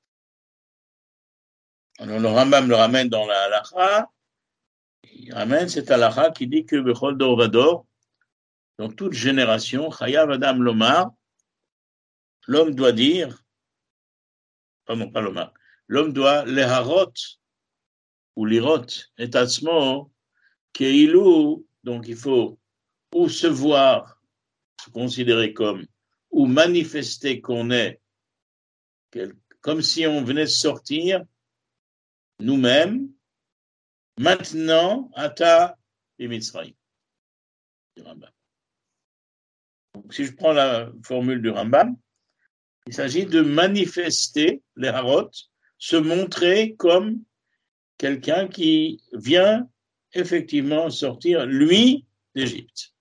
Alors, le Rambam le ramène dans la halakha. Il ramène cette halakha qui dit que Bechol Dor Vador, dans toute génération, Chayav Adam Lomar, l'homme doit dire, pardon, pas Lomar, l'homme doit leharot ou lirot et atzmo keilou, donc il faut ou se voir, se considérer comme, ou manifester qu'on est, comme si on venait de sortir nous-mêmes, maintenant, ata et Mitzrayim. Donc, si je prends la formule du Rambam, il s'agit de manifester les harot, se montrer comme quelqu'un qui vient effectivement sortir, lui, d'Égypte.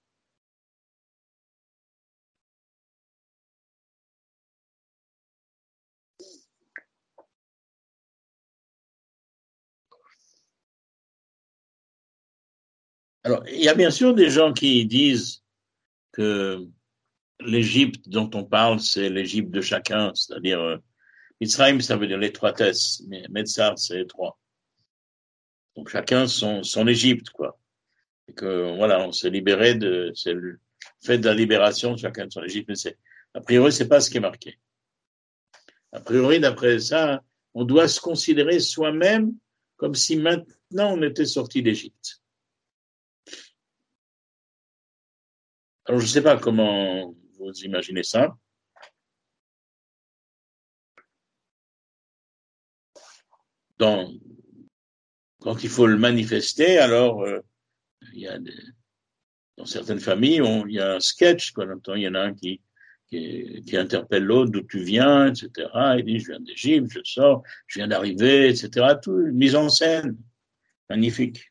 Alors, il y a bien sûr des gens qui disent que l'Égypte dont on parle, c'est l'Égypte de chacun, c'est-à-dire euh, Mitzrayim, ça veut dire l'étroitesse, mais Metzar, c'est étroit. Donc chacun son, son Égypte, quoi. Et que voilà, on s'est libéré de, c'est le fait de la libération de chacun de son Égypte, mais c'est, a priori, c'est pas ce qui est marqué. A priori, d'après ça, on doit se considérer soi-même comme si maintenant on était sorti d'Égypte. Alors, je ne sais pas comment vous imaginez ça. Dans, quand il faut le manifester, alors, euh, il y a des, dans certaines familles, on, il y a un sketch, quoi. Il y en a un qui, qui, qui interpelle l'autre, d'où tu viens, et cetera. Il dit, je viens d'Égypte, je sors, je viens d'arriver, et cetera. Tout, une mise en scène. Magnifique.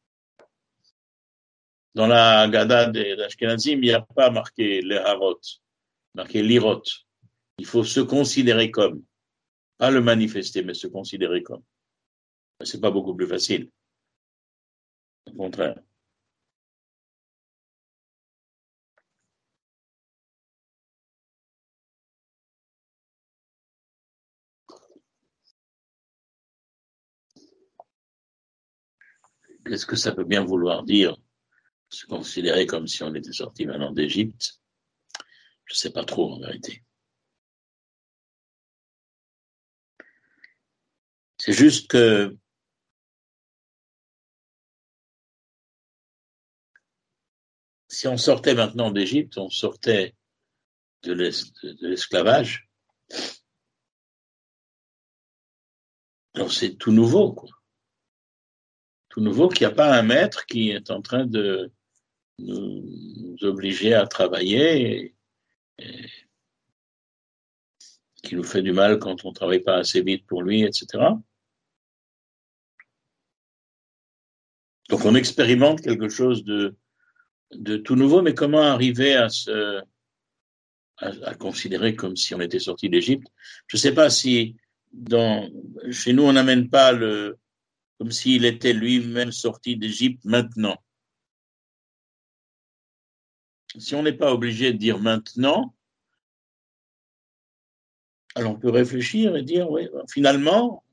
Dans la Haggadah d'Ashkenazim, il n'y a pas marqué les harot, marqué l'irot. Il faut se considérer comme. Pas le manifester, mais se considérer comme. C'est pas beaucoup plus facile. Au contraire. Qu'est-ce que ça peut bien vouloir dire, se considérer comme si on était sorti maintenant d'Égypte? Je ne sais pas trop, en vérité. C'est juste que si on sortait maintenant d'Égypte, on sortait de l'esclavage. Alors c'est tout nouveau, quoi. Tout nouveau, qu'il n'y a pas un maître qui est en train de nous, nous obliger à travailler et, et qui nous fait du mal quand on ne travaille pas assez vite pour lui, et cetera. Donc on expérimente quelque chose de, de tout nouveau, mais comment arriver à se à, à considérer comme si on était sorti d'Égypte? Je ne sais pas si dans, chez nous on n'amène pas le comme s'il était lui-même sorti d'Égypte maintenant. Si on n'est pas obligé de dire maintenant, alors on peut réfléchir et dire, oui, finalement,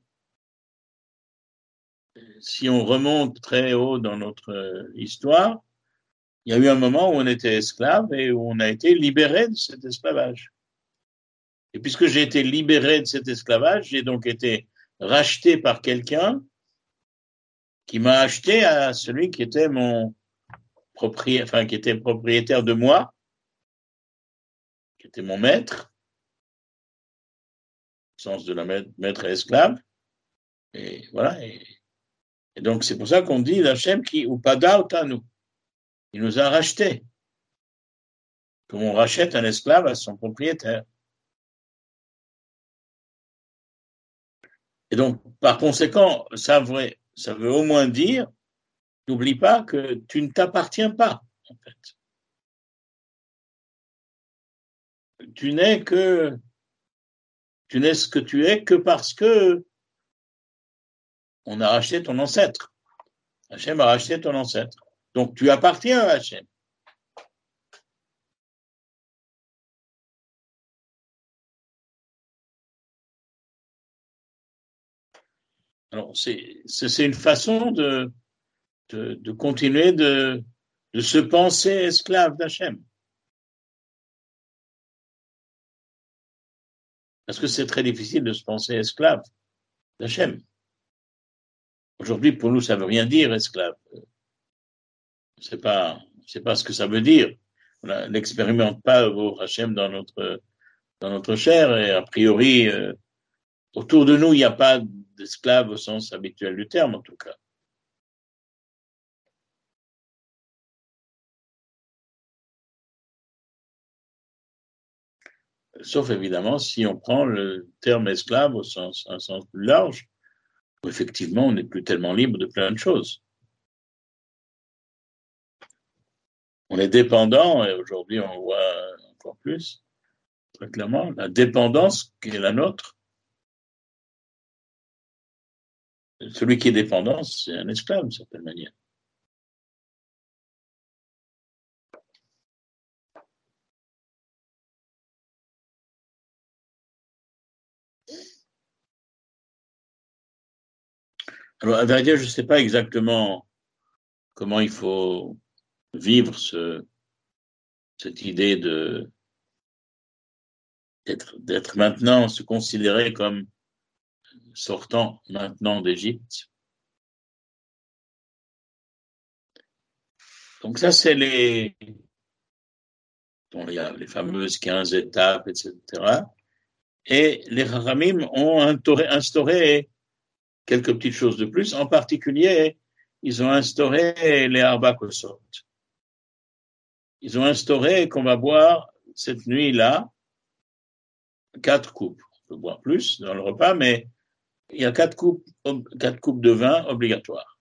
si on remonte très haut dans notre histoire, il y a eu un moment où on était esclave et où on a été libéré de cet esclavage. Et puisque j'ai été libéré de cet esclavage, j'ai donc été racheté par quelqu'un qui m'a acheté à celui qui était mon propriétaire, enfin, qui était propriétaire de moi, qui était mon maître, au sens de la maître et esclave. Et voilà. Et, et donc, c'est pour ça qu'on dit l'Hachem qui, ou pada otanu. Il nous a rachetés. Comme on rachète un esclave à son propriétaire. Et donc, par conséquent, ça veut, ça veut au moins dire, n'oublie pas que tu ne t'appartiens pas, en fait. Tu n'es que, tu n'es ce que tu es que parce que on a racheté ton ancêtre. Hachem a racheté ton ancêtre. Donc, tu appartiens à Hachem. Alors, c'est, c'est une façon de, de, de continuer de, de se penser esclave d'Hachem. Parce que c'est très difficile de se penser esclave d'Hachem. Aujourd'hui, pour nous, ça ne veut rien dire esclave. C'est pas, c'est pas ce que ça veut dire. On n'expérimente pas au Hachem dans notre, dans notre chair et a priori, euh, autour de nous, il n'y a pas d'esclaves au sens habituel du terme, en tout cas. Sauf évidemment si on prend le terme esclave au sens, un sens plus large, où effectivement on n'est plus tellement libre de plein de choses. On est dépendant, et aujourd'hui on voit encore plus, très clairement, la dépendance qui est la nôtre. Celui qui est dépendant, c'est un esclave, d'une certaine manière. Alors, à vrai dire, je ne sais pas exactement comment il faut vivre ce, cette idée de, d'être, d'être maintenant, se considérer comme sortant maintenant d'Égypte. Donc ça, c'est les, bon, il y a les fameuses quinze étapes, et cetera. Et les Haramim ont instauré, instauré quelques petites choses de plus. En particulier, ils ont instauré les Arba Kosot. Ils ont instauré qu'on va boire cette nuit-là quatre coupes. On peut boire plus dans le repas, mais il y a quatre coupes, quatre coupes de vin obligatoires.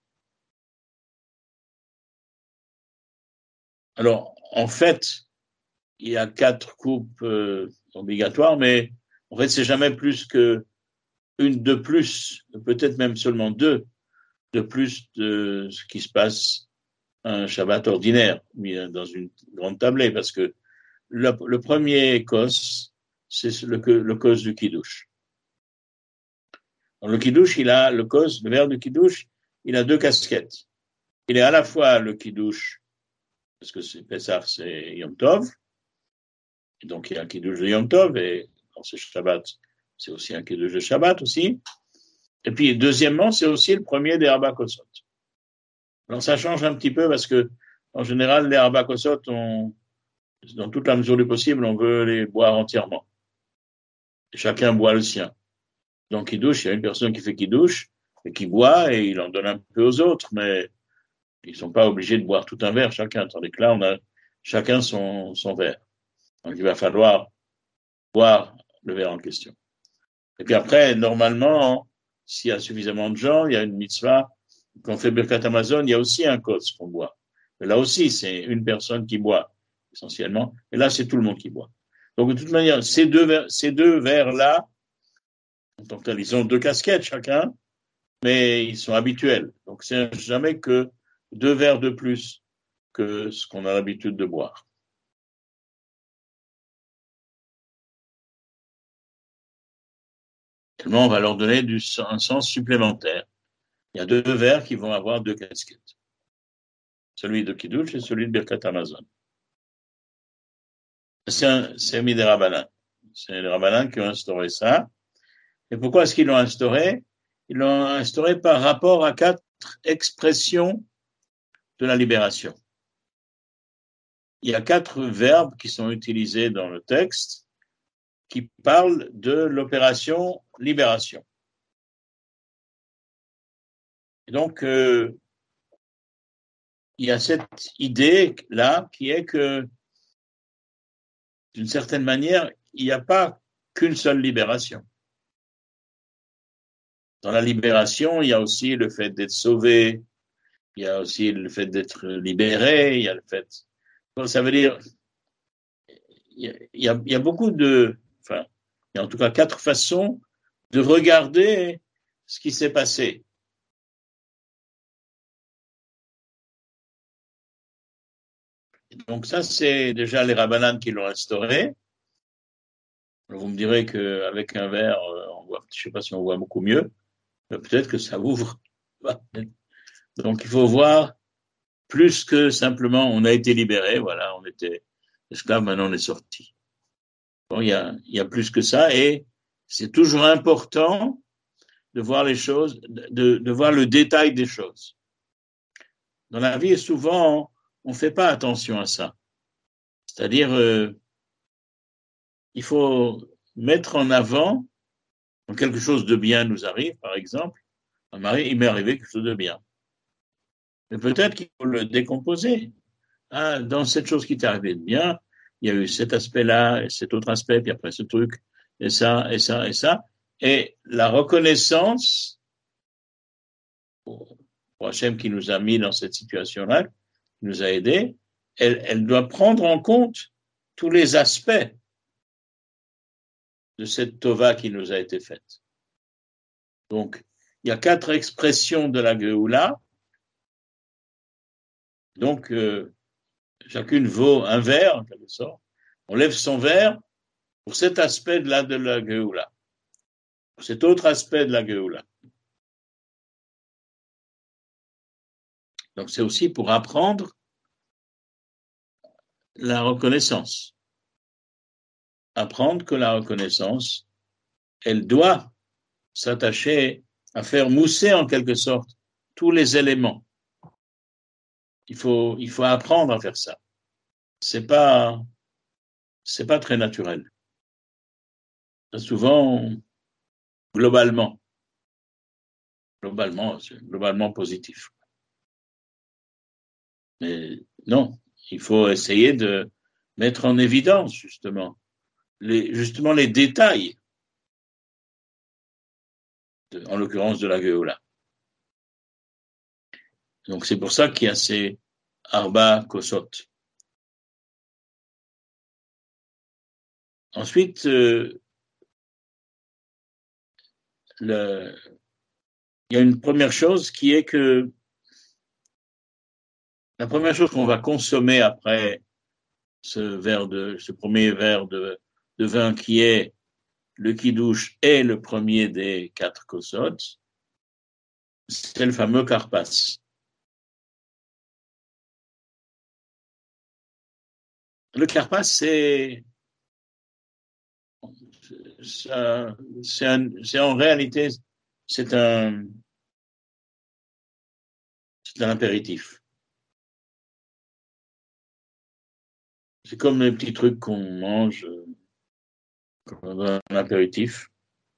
Alors, en fait, il y a quatre coupes euh, obligatoires, mais en fait, c'est jamais plus que une de plus, peut-être même seulement deux de plus de ce qui se passe un Shabbat ordinaire, mis dans une grande tablée, parce que le, le premier kos, c'est le, le kos du Kiddush. Dans le Kiddush, il a le kos, le verre du Kiddush, il a deux casquettes. Il est à la fois le Kiddush, parce que c'est Pessah, c'est Yom Tov, et donc il y a un Kiddush de Yom Tov, et dans ce Shabbat, c'est aussi un Kiddush de Shabbat aussi. Et puis, deuxièmement, c'est aussi le premier des Arba Kosot. Alors, ça change un petit peu parce que, en général, les Arba Kosot, on, dans toute la mesure du possible, on veut les boire entièrement. Et chacun boit le sien. Donc, Kiddush, il y a une personne qui fait Kiddush et qui boit et il en donne un peu aux autres, mais ils sont pas obligés de boire tout un verre chacun. Tandis que là, on a chacun son, son verre. Donc, il va falloir boire le verre en question. Et puis après, normalement, s'il y a suffisamment de gens, il y a une mitzvah. Quand on fait Birkat Hamazon, il y a aussi un kos qu'on boit. Mais là aussi, c'est une personne qui boit, essentiellement. Et là, c'est tout le monde qui boit. Donc, de toute manière, ces deux, verres, ces deux verres-là, donc, ils ont deux casquettes chacun, mais ils sont habituels. Donc, c'est jamais que deux verres de plus que ce qu'on a l'habitude de boire. Tellement, on va leur donner du, un sens supplémentaire. Il y a deux verres qui vont avoir deux casquettes. Celui de Kiddush et celui de Birkat Hamazon. C'est, un, c'est mis des Rabbanan. C'est les Rabbanan qui ont instauré ça. Et pourquoi est-ce qu'ils l'ont instauré? Ils l'ont instauré par rapport à quatre expressions de la libération. Il y a quatre verbes qui sont utilisés dans le texte qui parlent de l'opération libération. Et donc, euh, il y a cette idée-là qui est que, d'une certaine manière, il n'y a pas qu'une seule libération. Dans la libération, il y a aussi le fait d'être sauvé, il y a aussi le fait d'être libéré, il y a le fait... Donc, ça veut dire, il y a, il y a, il y a beaucoup de... Enfin, il y a en tout cas quatre façons de regarder ce qui s'est passé. Donc ça, c'est déjà les Rabbanan qui l'ont instauré. Vous me direz qu'avec un verre, on voit, je ne sais pas si on voit beaucoup mieux, mais peut-être que ça ouvre. Donc il faut voir plus que simplement on a été libéré, voilà, on était esclave, maintenant on est sorti. Bon, il y a, il y a plus que ça et c'est toujours important de voir les choses, de, de voir le détail des choses. Dans la vie, souvent, on ne fait pas attention à ça. C'est-à-dire, euh, il faut mettre en avant quand quelque chose de bien nous arrive, par exemple, il m'est arrivé quelque chose de bien. Mais peut-être qu'il faut le décomposer. Ah, dans cette chose qui t'est arrivée de bien, il y a eu cet aspect-là, et cet autre aspect, puis après ce truc, et ça, et ça, et ça. Et la reconnaissance, pour, pour Hachem qui nous a mis dans cette situation-là, qui nous a aidés, elle, elle doit prendre en compte tous les aspects de cette tova qui nous a été faite. Donc, il y a quatre expressions de la Géoula. Donc, euh, chacune vaut un verre, en quelque sorte. On lève son verre pour cet aspect de la, de la Géoula, pour cet autre aspect de la Géoula. Donc, c'est aussi pour apprendre la reconnaissance. Apprendre que la reconnaissance, elle doit s'attacher à faire mousser en quelque sorte tous les éléments. Il faut, il faut apprendre à faire ça. C'est pas, c'est pas très naturel. C'est souvent, globalement, globalement, c'est globalement positif. Mais non, il faut essayer de mettre en évidence, justement, les, justement les détails, de, en l'occurrence de la Géoula. Donc c'est pour ça qu'il y a ces Arba Kosot. Ensuite, euh, le, il y a une première chose qui est que la première chose qu'on va consommer après ce verre de, ce premier verre de, de vin qui est le kidouche et le premier des quatre kosot, c'est le fameux karpas. Le karpas, c'est, c'est, un, c'est, un, c'est en réalité, c'est un, c'est un apéritif. C'est comme les petits trucs qu'on mange comme un apéritif.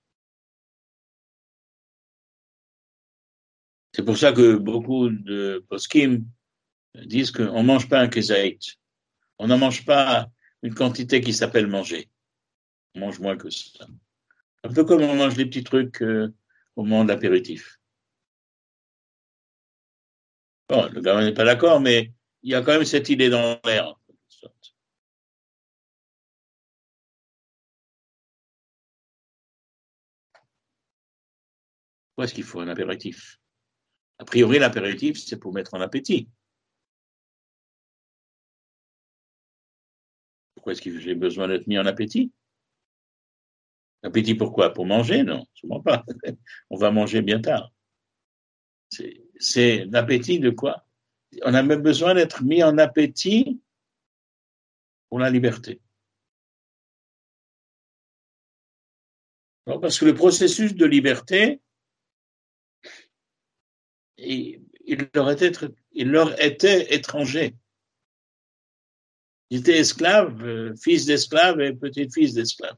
C'est pour ça que beaucoup de poskim disent qu'on ne mange pas un kezaït. On n'en mange pas une quantité qui s'appelle manger. On mange moins que ça. Un peu comme on mange des petits trucs euh, au moment de l'apéritif. Bon, le gars n'est pas d'accord, mais il y a quand même cette idée dans l'air. Pourquoi est-ce qu'il faut un apéritif? A priori, l'apéritif, c'est pour mettre en appétit. Pourquoi est-ce que j'ai besoin d'être mis en appétit? Appétit pourquoi? Pour manger? Non, sûrement pas. On va manger bien tard. C'est, c'est l'appétit de quoi? On a même besoin d'être mis en appétit pour la liberté. Non, parce que le processus de liberté, il, il, leur, était, il leur était étranger. Ils étaient esclaves, euh, fils d'esclaves et petit-fils d'esclaves.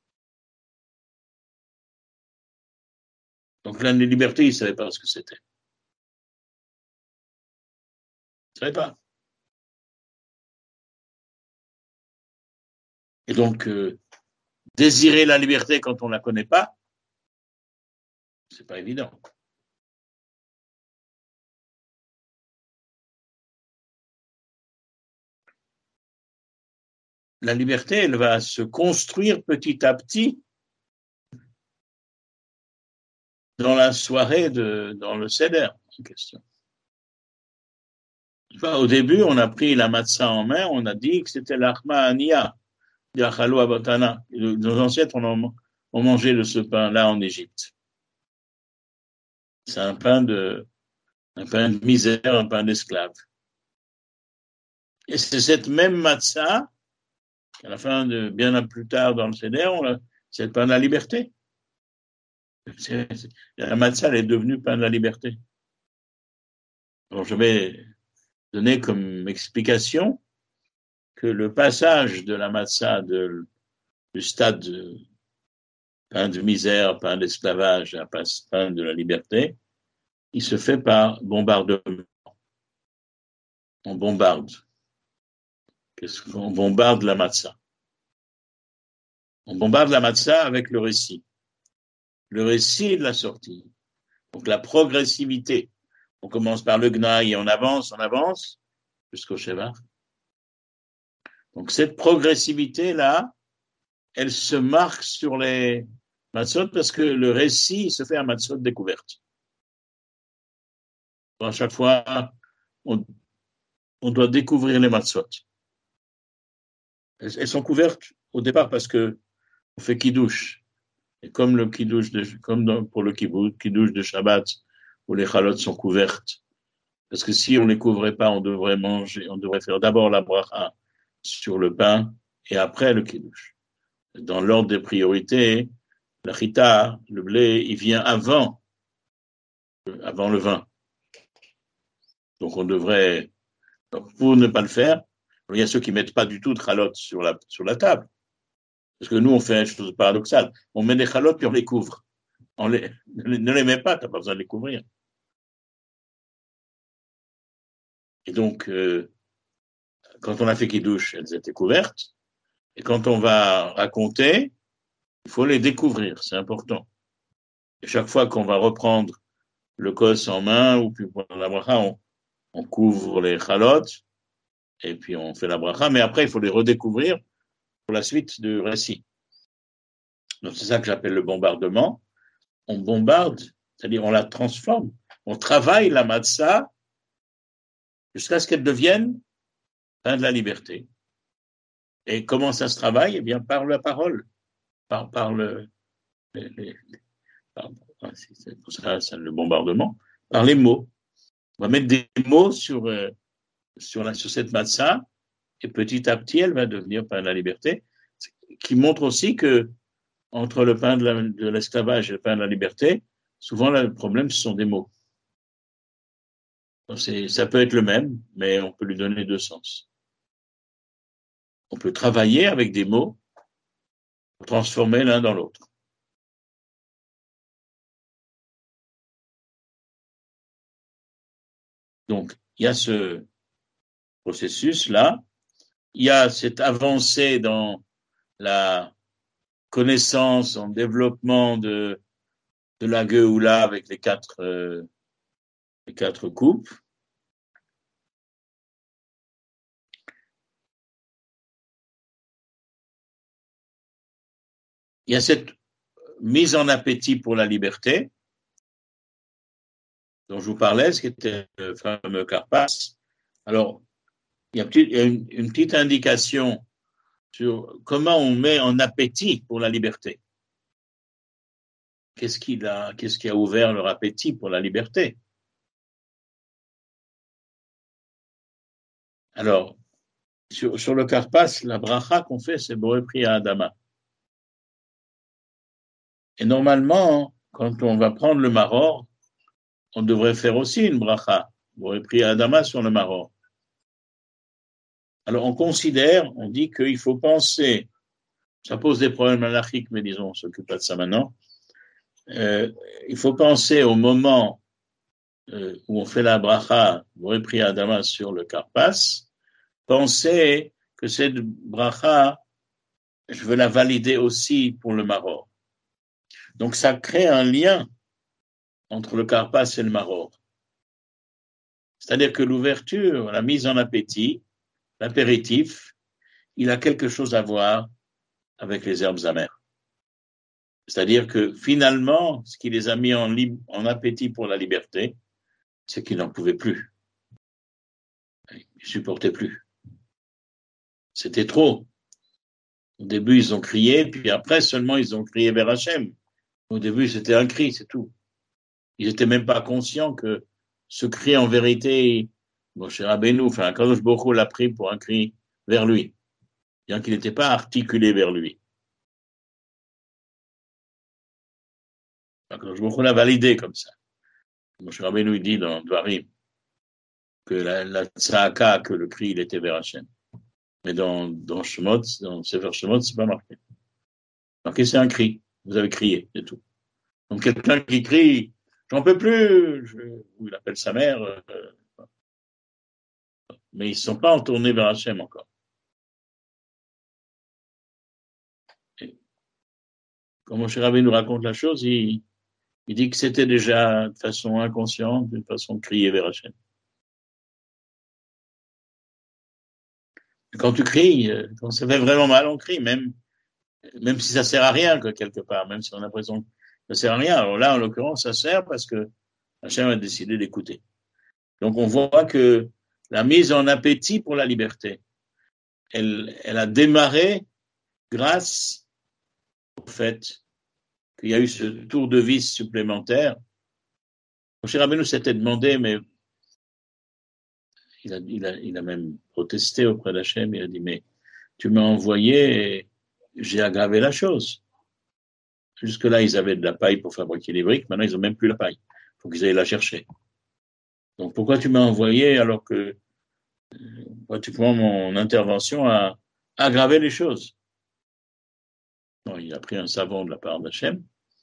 Donc la liberté, ils ne savaient pas ce que c'était. Ils ne savaient pas. Et donc, euh, désirer la liberté quand on ne la connaît pas, c'est pas évident. La liberté, elle va se construire petit à petit dans la soirée, de, dans le seder en question. Au début, on a pris la matzah en main, on a dit que c'était l'achma aniya, yachalo abatana. Nos ancêtres ont, ont mangé de ce pain-là en Égypte. C'est un pain de, un pain de misère, un pain d'esclave. Et c'est cette même matzah, à la fin de, bien plus tard dans le seder, c'est le pain de la liberté. C'est, c'est, la matzah, elle est devenue pain de la liberté. Alors, je vais donner comme explication que le passage de la matzah de, du stade de pain de misère, pain d'esclavage à pain de la liberté, il se fait par bombardement. On bombarde. Qu'est-ce qu'on bombarde la matzah? On bombarde la matzah avec le récit. Le récit de la sortie. Donc la progressivité. On commence par le gnaï et on avance, on avance jusqu'au Sheva. Donc cette progressivité-là, elle se marque sur les matzot parce que le récit se fait à matzot découverte. À chaque fois, on, on doit découvrir les matzot. Elles, elles sont couvertes au départ parce que on fait kiddush. Et comme le kiddush de, comme dans, pour le kiddush de Shabbat, où les chalotes sont couvertes. Parce que si on ne les couvrait pas, on devrait manger, on devrait faire d'abord la bracha sur le pain et après le kiddush. Dans l'ordre des priorités, La chita, le blé, il vient avant, avant le vin. Donc on devrait, pour ne pas le faire, il y a ceux qui ne mettent pas du tout de chalotes sur la, sur la table. Parce que nous, on fait une chose paradoxale. On met des chalotes puis on les couvre. On les, ne les met pas, tu n'as pas besoin de les couvrir. Et donc, euh, quand on a fait Kiddush, elles étaient couvertes. Et quand on va raconter, il faut les découvrir, c'est important. Et chaque fois qu'on va reprendre le kos en main, ou puis pour la bracha, on, on couvre les chalotes, et puis on fait la bracha, mais après, il faut les redécouvrir pour la suite du récit. Donc, c'est ça que j'appelle le bombardement. On bombarde, c'est-à-dire on la transforme, on travaille la matzah jusqu'à ce qu'elle devienne pain de la liberté. Et comment ça se travaille? Eh bien, par la parole, par, par le, les, les, par, c'est pour ça, c'est le bombardement, par les mots. On va mettre des mots sur, euh, sur, la, sur cette matzah, et petit à petit, elle va devenir pain de la liberté, qui montre aussi que entre le pain de, la, de l'esclavage et le pain de la liberté, souvent le problème, ce sont des mots. Donc, c'est, ça peut être le même, mais on peut lui donner deux sens. On peut travailler avec des mots pour transformer l'un dans l'autre. Donc, il y a ce processus-là, il y a cette avancée dans la connaissance, en développement de, de la Géoula avec les quatre, euh, les quatre coupes. Il y a cette mise en appétit pour la liberté, dont je vous parlais, ce qui était le fameux Karpas. Alors, il y a, il y a une, une petite indication sur comment on met en appétit pour la liberté. Qu'est-ce qui a, qu'est-ce qui a ouvert leur appétit pour la liberté? Alors, sur, sur le Karpas, la bracha qu'on fait, c'est Boré Priya Adama. Et normalement, quand on va prendre le maror, on devrait faire aussi une bracha, Boré Priya Adama sur le maror. Alors, on considère, on dit qu'il faut penser, ça pose des problèmes halachiques, mais disons, on ne s'occupe pas de ça maintenant. Euh, il faut penser au moment euh, où on fait la bracha, Boré Priya Adama sur le Karpas, penser que cette bracha, je veux la valider aussi pour le maror. Donc, ça crée un lien entre le Karpas et le maror. C'est-à-dire que l'ouverture, la mise en appétit, l'apéritif, il a quelque chose à voir avec les herbes amères. C'est-à-dire que finalement, ce qui les a mis en, lib- en appétit pour la liberté, c'est qu'ils n'en pouvaient plus. Ils ne supportaient plus. C'était trop. Au début, ils ont crié, puis après seulement, ils ont crié vers Hachem. Au début, c'était un cri, c'est tout. Ils n'étaient même pas conscients que ce cri, en vérité, Moshe Rabbeinu, enfin, Kadosh Baruch Hu l'a pris pour un cri vers lui, bien qu'il n'était pas articulé vers lui. Kadosh Baruch Hu l'a validé comme ça. Moshe Rabbeinu dit dans Dvarim que la, la tzahaka, que le cri, il était vers Hachem. Mais dans, dans Shemot, dans Sefer Shemot, c'est pas marqué. Marqué, c'est un cri. Vous avez crié, c'est tout. Donc, quelqu'un qui crie, j'en peux plus, je, ou il appelle sa mère, euh, mais ils ne sont pas entournés vers Hachem encore. Et quand Moshe Rabbeinu nous raconte la chose, il, il dit que c'était déjà de façon inconsciente, d'une façon de crier vers Hachem. Quand tu cries, quand ça fait vraiment mal, on crie, même, même si ça sert à rien, que quelque part, même si on a l'impression que ça sert à rien. Alors là, en l'occurrence, ça sert parce que Hachem a décidé d'écouter. Donc on voit que la mise en appétit pour la liberté, elle, elle a démarré grâce au fait qu'il y a eu ce tour de vis supplémentaire. Moshe Rabbeinu s'était demandé, mais il a, il, a, il a même protesté auprès d'Hachem, il a dit, mais tu m'as envoyé et j'ai aggravé la chose. jusque-là, ils avaient de la paille pour fabriquer des briques. Maintenant, ils n'ont même plus la paille. Il faut qu'ils aillent la chercher. Donc, pourquoi tu m'as envoyé alors que pratiquement mon intervention a aggravé les choses? Non, il a pris un savon de la part d'Hachem.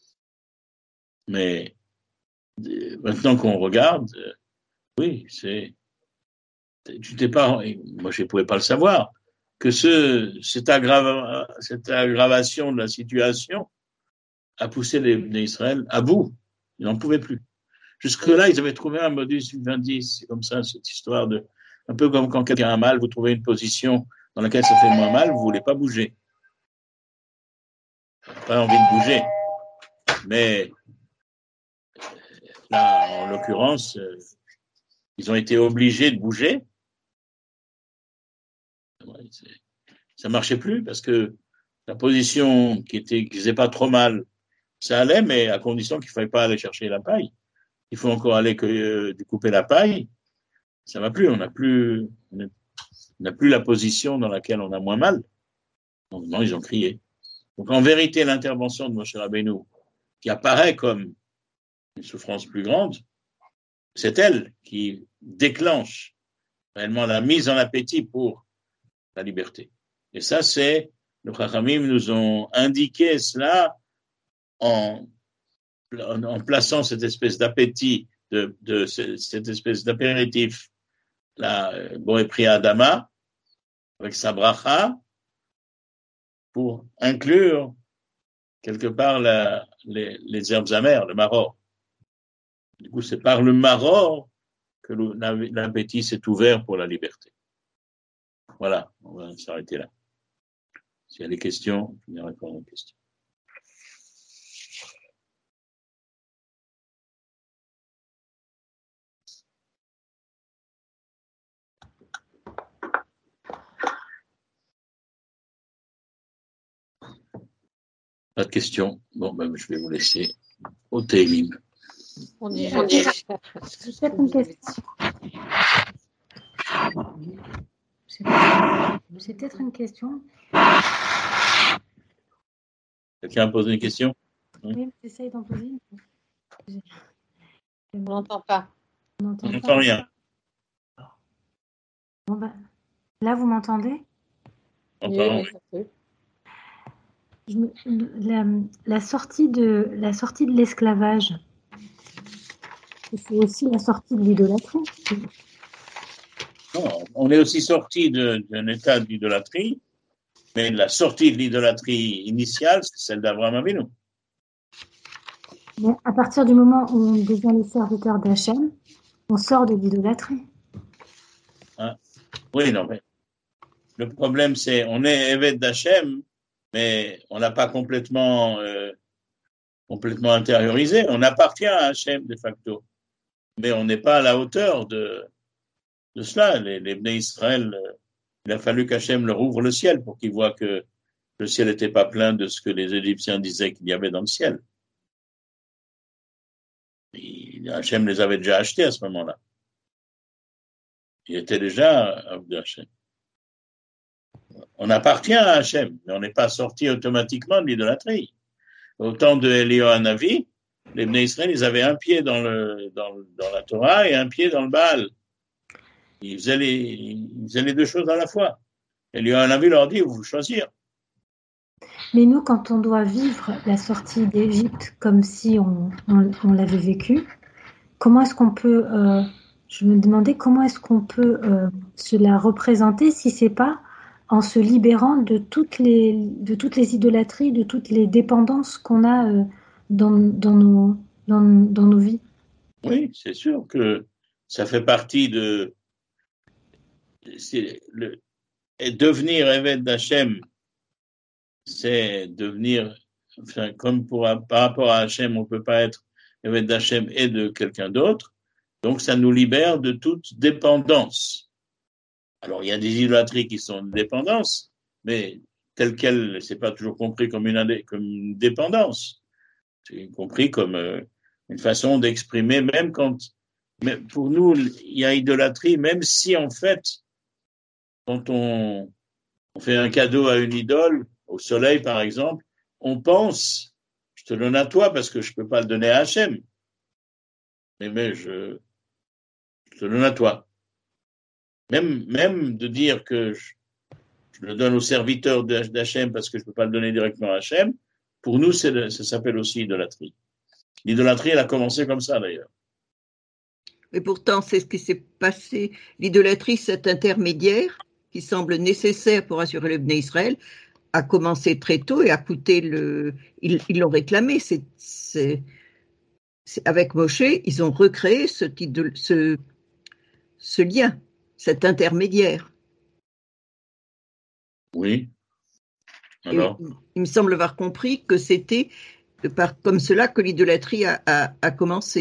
Mais maintenant qu'on regarde, oui, c'est. Tu t'es pas. Moi, je ne pouvais pas le savoir. Que ce, cette, aggrava, cette aggravation de la situation a poussé les, les Israël à bout. Ils n'en pouvaient plus. Jusque-là, ils avaient trouvé un modus vivendi, c'est comme ça, cette histoire de, un peu comme quand quelqu'un a mal, vous trouvez une position dans laquelle ça fait moins mal, vous ne voulez pas bouger. Vous n'avez pas envie de bouger. Mais là, en l'occurrence, euh, ils ont été obligés de bouger. Ouais, ça ne marchait plus parce que la position qui était, qui faisait pas trop mal, ça allait, mais à condition qu'il ne fallait pas aller chercher la paille. Il faut encore aller que, euh, découper la paille. Ça ne va plus. On n'a plus, on n'a plus la position dans laquelle on a moins mal. Donc, non, ils ont crié. Donc, en vérité, l'intervention de Moshe Rabbeinu, qui apparaît comme une souffrance plus grande, c'est elle qui déclenche réellement la mise en appétit pour la liberté. Et ça, c'est, les Chachamim nous ont indiqué cela en, en, en plaçant cette espèce d'appétit, de, de, de cette espèce d'apéritif, la Boré Priya Adama, avec sa bracha, pour inclure quelque part la, les, les herbes amères, le maror. Du coup, c'est par le maror que l'appétit s'est ouvert pour la liberté. Voilà, on va s'arrêter là. S'il y a des questions, je vais répondre aux questions. Pas de questions. Bon, ben, je vais vous laisser au Télim. On y va. J'ai peut-être une question. C'est peut-être une question. Quelqu'un a posé une question? Oui, j'essaye d'en poser une. On n'entend pas. On n'entend, on n'entend rien. Bon, ben, là, vous m'entendez? Oui, oui. Je me, la, la sortie de la sortie de l'esclavage, c'est aussi la sortie de l'idolâtrie. Non, on est aussi sorti d'un état d'idolâtrie, mais la sortie de l'idolâtrie initiale, c'est celle d'Abraham Avinu. Mais à partir du moment où on devient les serviteurs d'Hachem, on sort de l'idolâtrie. Hein? Oui, non, mais le problème, c'est on est évêque d'Hachem, mais on n'a pas complètement, euh, complètement intériorisé. On appartient à Hachem de facto, mais on n'est pas à la hauteur de, de cela. Les, les Bnei Israël, euh, il a fallu qu'Hachem leur ouvre le ciel pour qu'ils voient que le ciel n'était pas plein de ce que les Égyptiens disaient qu'il y avait dans le ciel. Et Hachem les avait déjà achetés à ce moment-là. Il était déjà de Hachem. On appartient à Hachem, mais on n'est pas sorti automatiquement de l'idolâtrie. Au temps de Eliyahu Hanavi, les Bnei Israël, ils avaient un pied dans, le, dans, dans la Torah et un pied dans le Baal. Ils faisaient les, ils faisaient les deux choses à la fois. Eliyahu Hanavi leur dit, vous choisir. Mais nous, quand on doit vivre la sortie d'Égypte comme si on, on, on l'avait vécu, comment est-ce qu'on peut, euh, je me demandais comment est-ce qu'on peut euh, se la représenter si c'est pas en se libérant de toutes les, de toutes les idolâtries, de toutes les dépendances qu'on a euh, dans, dans, nos, dans, dans nos vies. Oui, c'est sûr que ça fait partie de... C'est le, et devenir évêque d'Hachem, c'est devenir... Enfin, comme pour, par rapport à Hachem, on ne peut pas être évêque d'Hachem et de quelqu'un d'autre. Donc, ça nous libère de toute dépendance. Alors, il y a des idolâtries qui sont une dépendance, mais telle qu'elle, c'est pas toujours compris comme une, comme une dépendance. C'est compris comme euh, une façon d'exprimer, même quand, mais pour nous, il y a idolâtrie, même si en fait, quand on, on fait un cadeau à une idole, au soleil par exemple, on pense te le donne à toi parce que je ne peux pas le donner à Hachem. Mais, mais je, je te le donne à toi. Même, même de dire que je, je le donne au serviteur d'Hachem parce que je ne peux pas le donner directement à Hachem, pour nous, c'est, ça s'appelle aussi idolâtrie. L'idolâtrie, elle a commencé comme ça d'ailleurs. Et pourtant, c'est ce qui s'est passé. L'idolâtrie, cet intermédiaire qui semble nécessaire pour assurer le Bnei Israël, a commencé très tôt et a coûté le. Ils, ils l'ont réclamé. C'est, c'est, c'est, avec Moshe, ils ont recréé ce, type de, ce, ce lien, cet intermédiaire. Oui. Alors. Et, il me semble avoir compris que c'était par, comme cela que l'idolâtrie a, a, a commencé.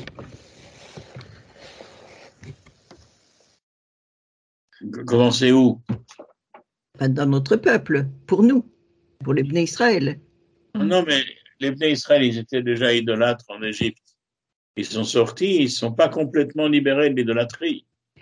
Commencer où? Dans notre peuple, pour nous, pour les Bnei Israël. Non, mais les Bnei Israël, ils étaient déjà idolâtres en Égypte. Ils sont sortis, ils ne sont pas complètement libérés de l'idolâtrie.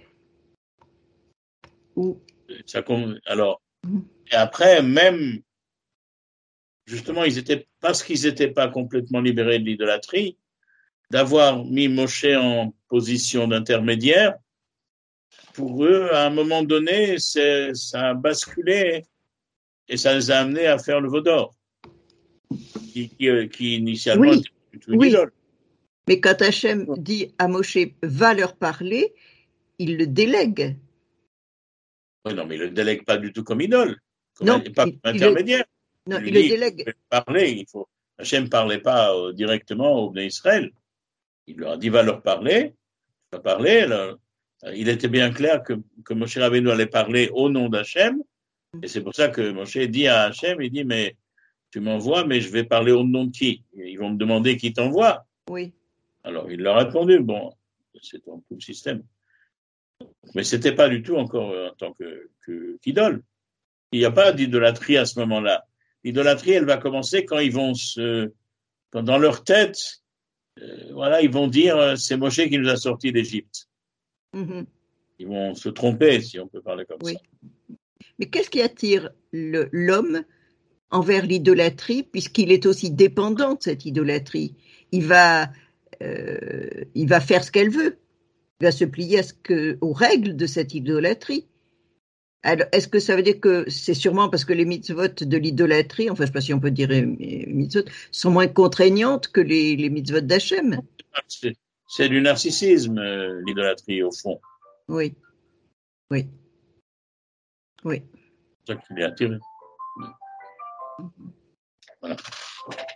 Où? Ça, alors, et après, même, justement, ils étaient, parce qu'ils n'étaient pas complètement libérés de l'idolâtrie, d'avoir mis Moshe en position d'intermédiaire, pour eux, à un moment donné, c'est, ça a basculé et ça les a amenés à faire le veau d'or, qui, qui, qui initialement oui, était une oui. idole. Mais quand Hachem dit à Moshe, va leur parler, il le délègue. Oui, non, mais il ne le délègue pas du tout comme idole, comme non, un, pas il, comme intermédiaire. Il le, non, il, il dit, le délègue. Il parler, il faut. Hachem ne parlait pas euh, directement aux Bnei Israël. Il leur a dit, va leur parler, va parler. Alors, il était bien clair que, que Moshe Rabbeinu allait parler au nom d'Hachem, et c'est pour ça que Moshe dit à Hachem, il dit, mais tu m'envoies, mais je vais parler au nom de qui? Ils vont me demander qui t'envoie. Oui. Alors, il leur a répondu, bon, c'est un tout le système. Mais ce n'était pas du tout encore en tant que, que, qu'idole. Il n'y a pas d'idolâtrie à ce moment-là. L'idolâtrie, elle va commencer quand ils vont se, quand dans leur tête, euh, voilà, ils vont dire, euh, c'est Moshe qui nous a sortis d'Égypte. Mm-hmm. Ils vont se tromper, si on peut parler comme oui. ça. Mais qu'est-ce qui attire le, l'homme envers l'idolâtrie, puisqu'il est aussi dépendant de cette idolâtrie? Il va, euh, il va faire ce qu'elle veut. Il va se plier à ce que, aux règles de cette idolâtrie. Alors, est-ce que ça veut dire que c'est sûrement parce que les mitzvot de l'idolâtrie, enfin, je ne sais pas si on peut dire mitzvot, sont moins contraignantes que les, les mitzvot d'Hachem? C'est, c'est du narcissisme, euh, l'idolâtrie, au fond. Oui. Oui. Oui. C'est ça qui l'est attiré. Voilà.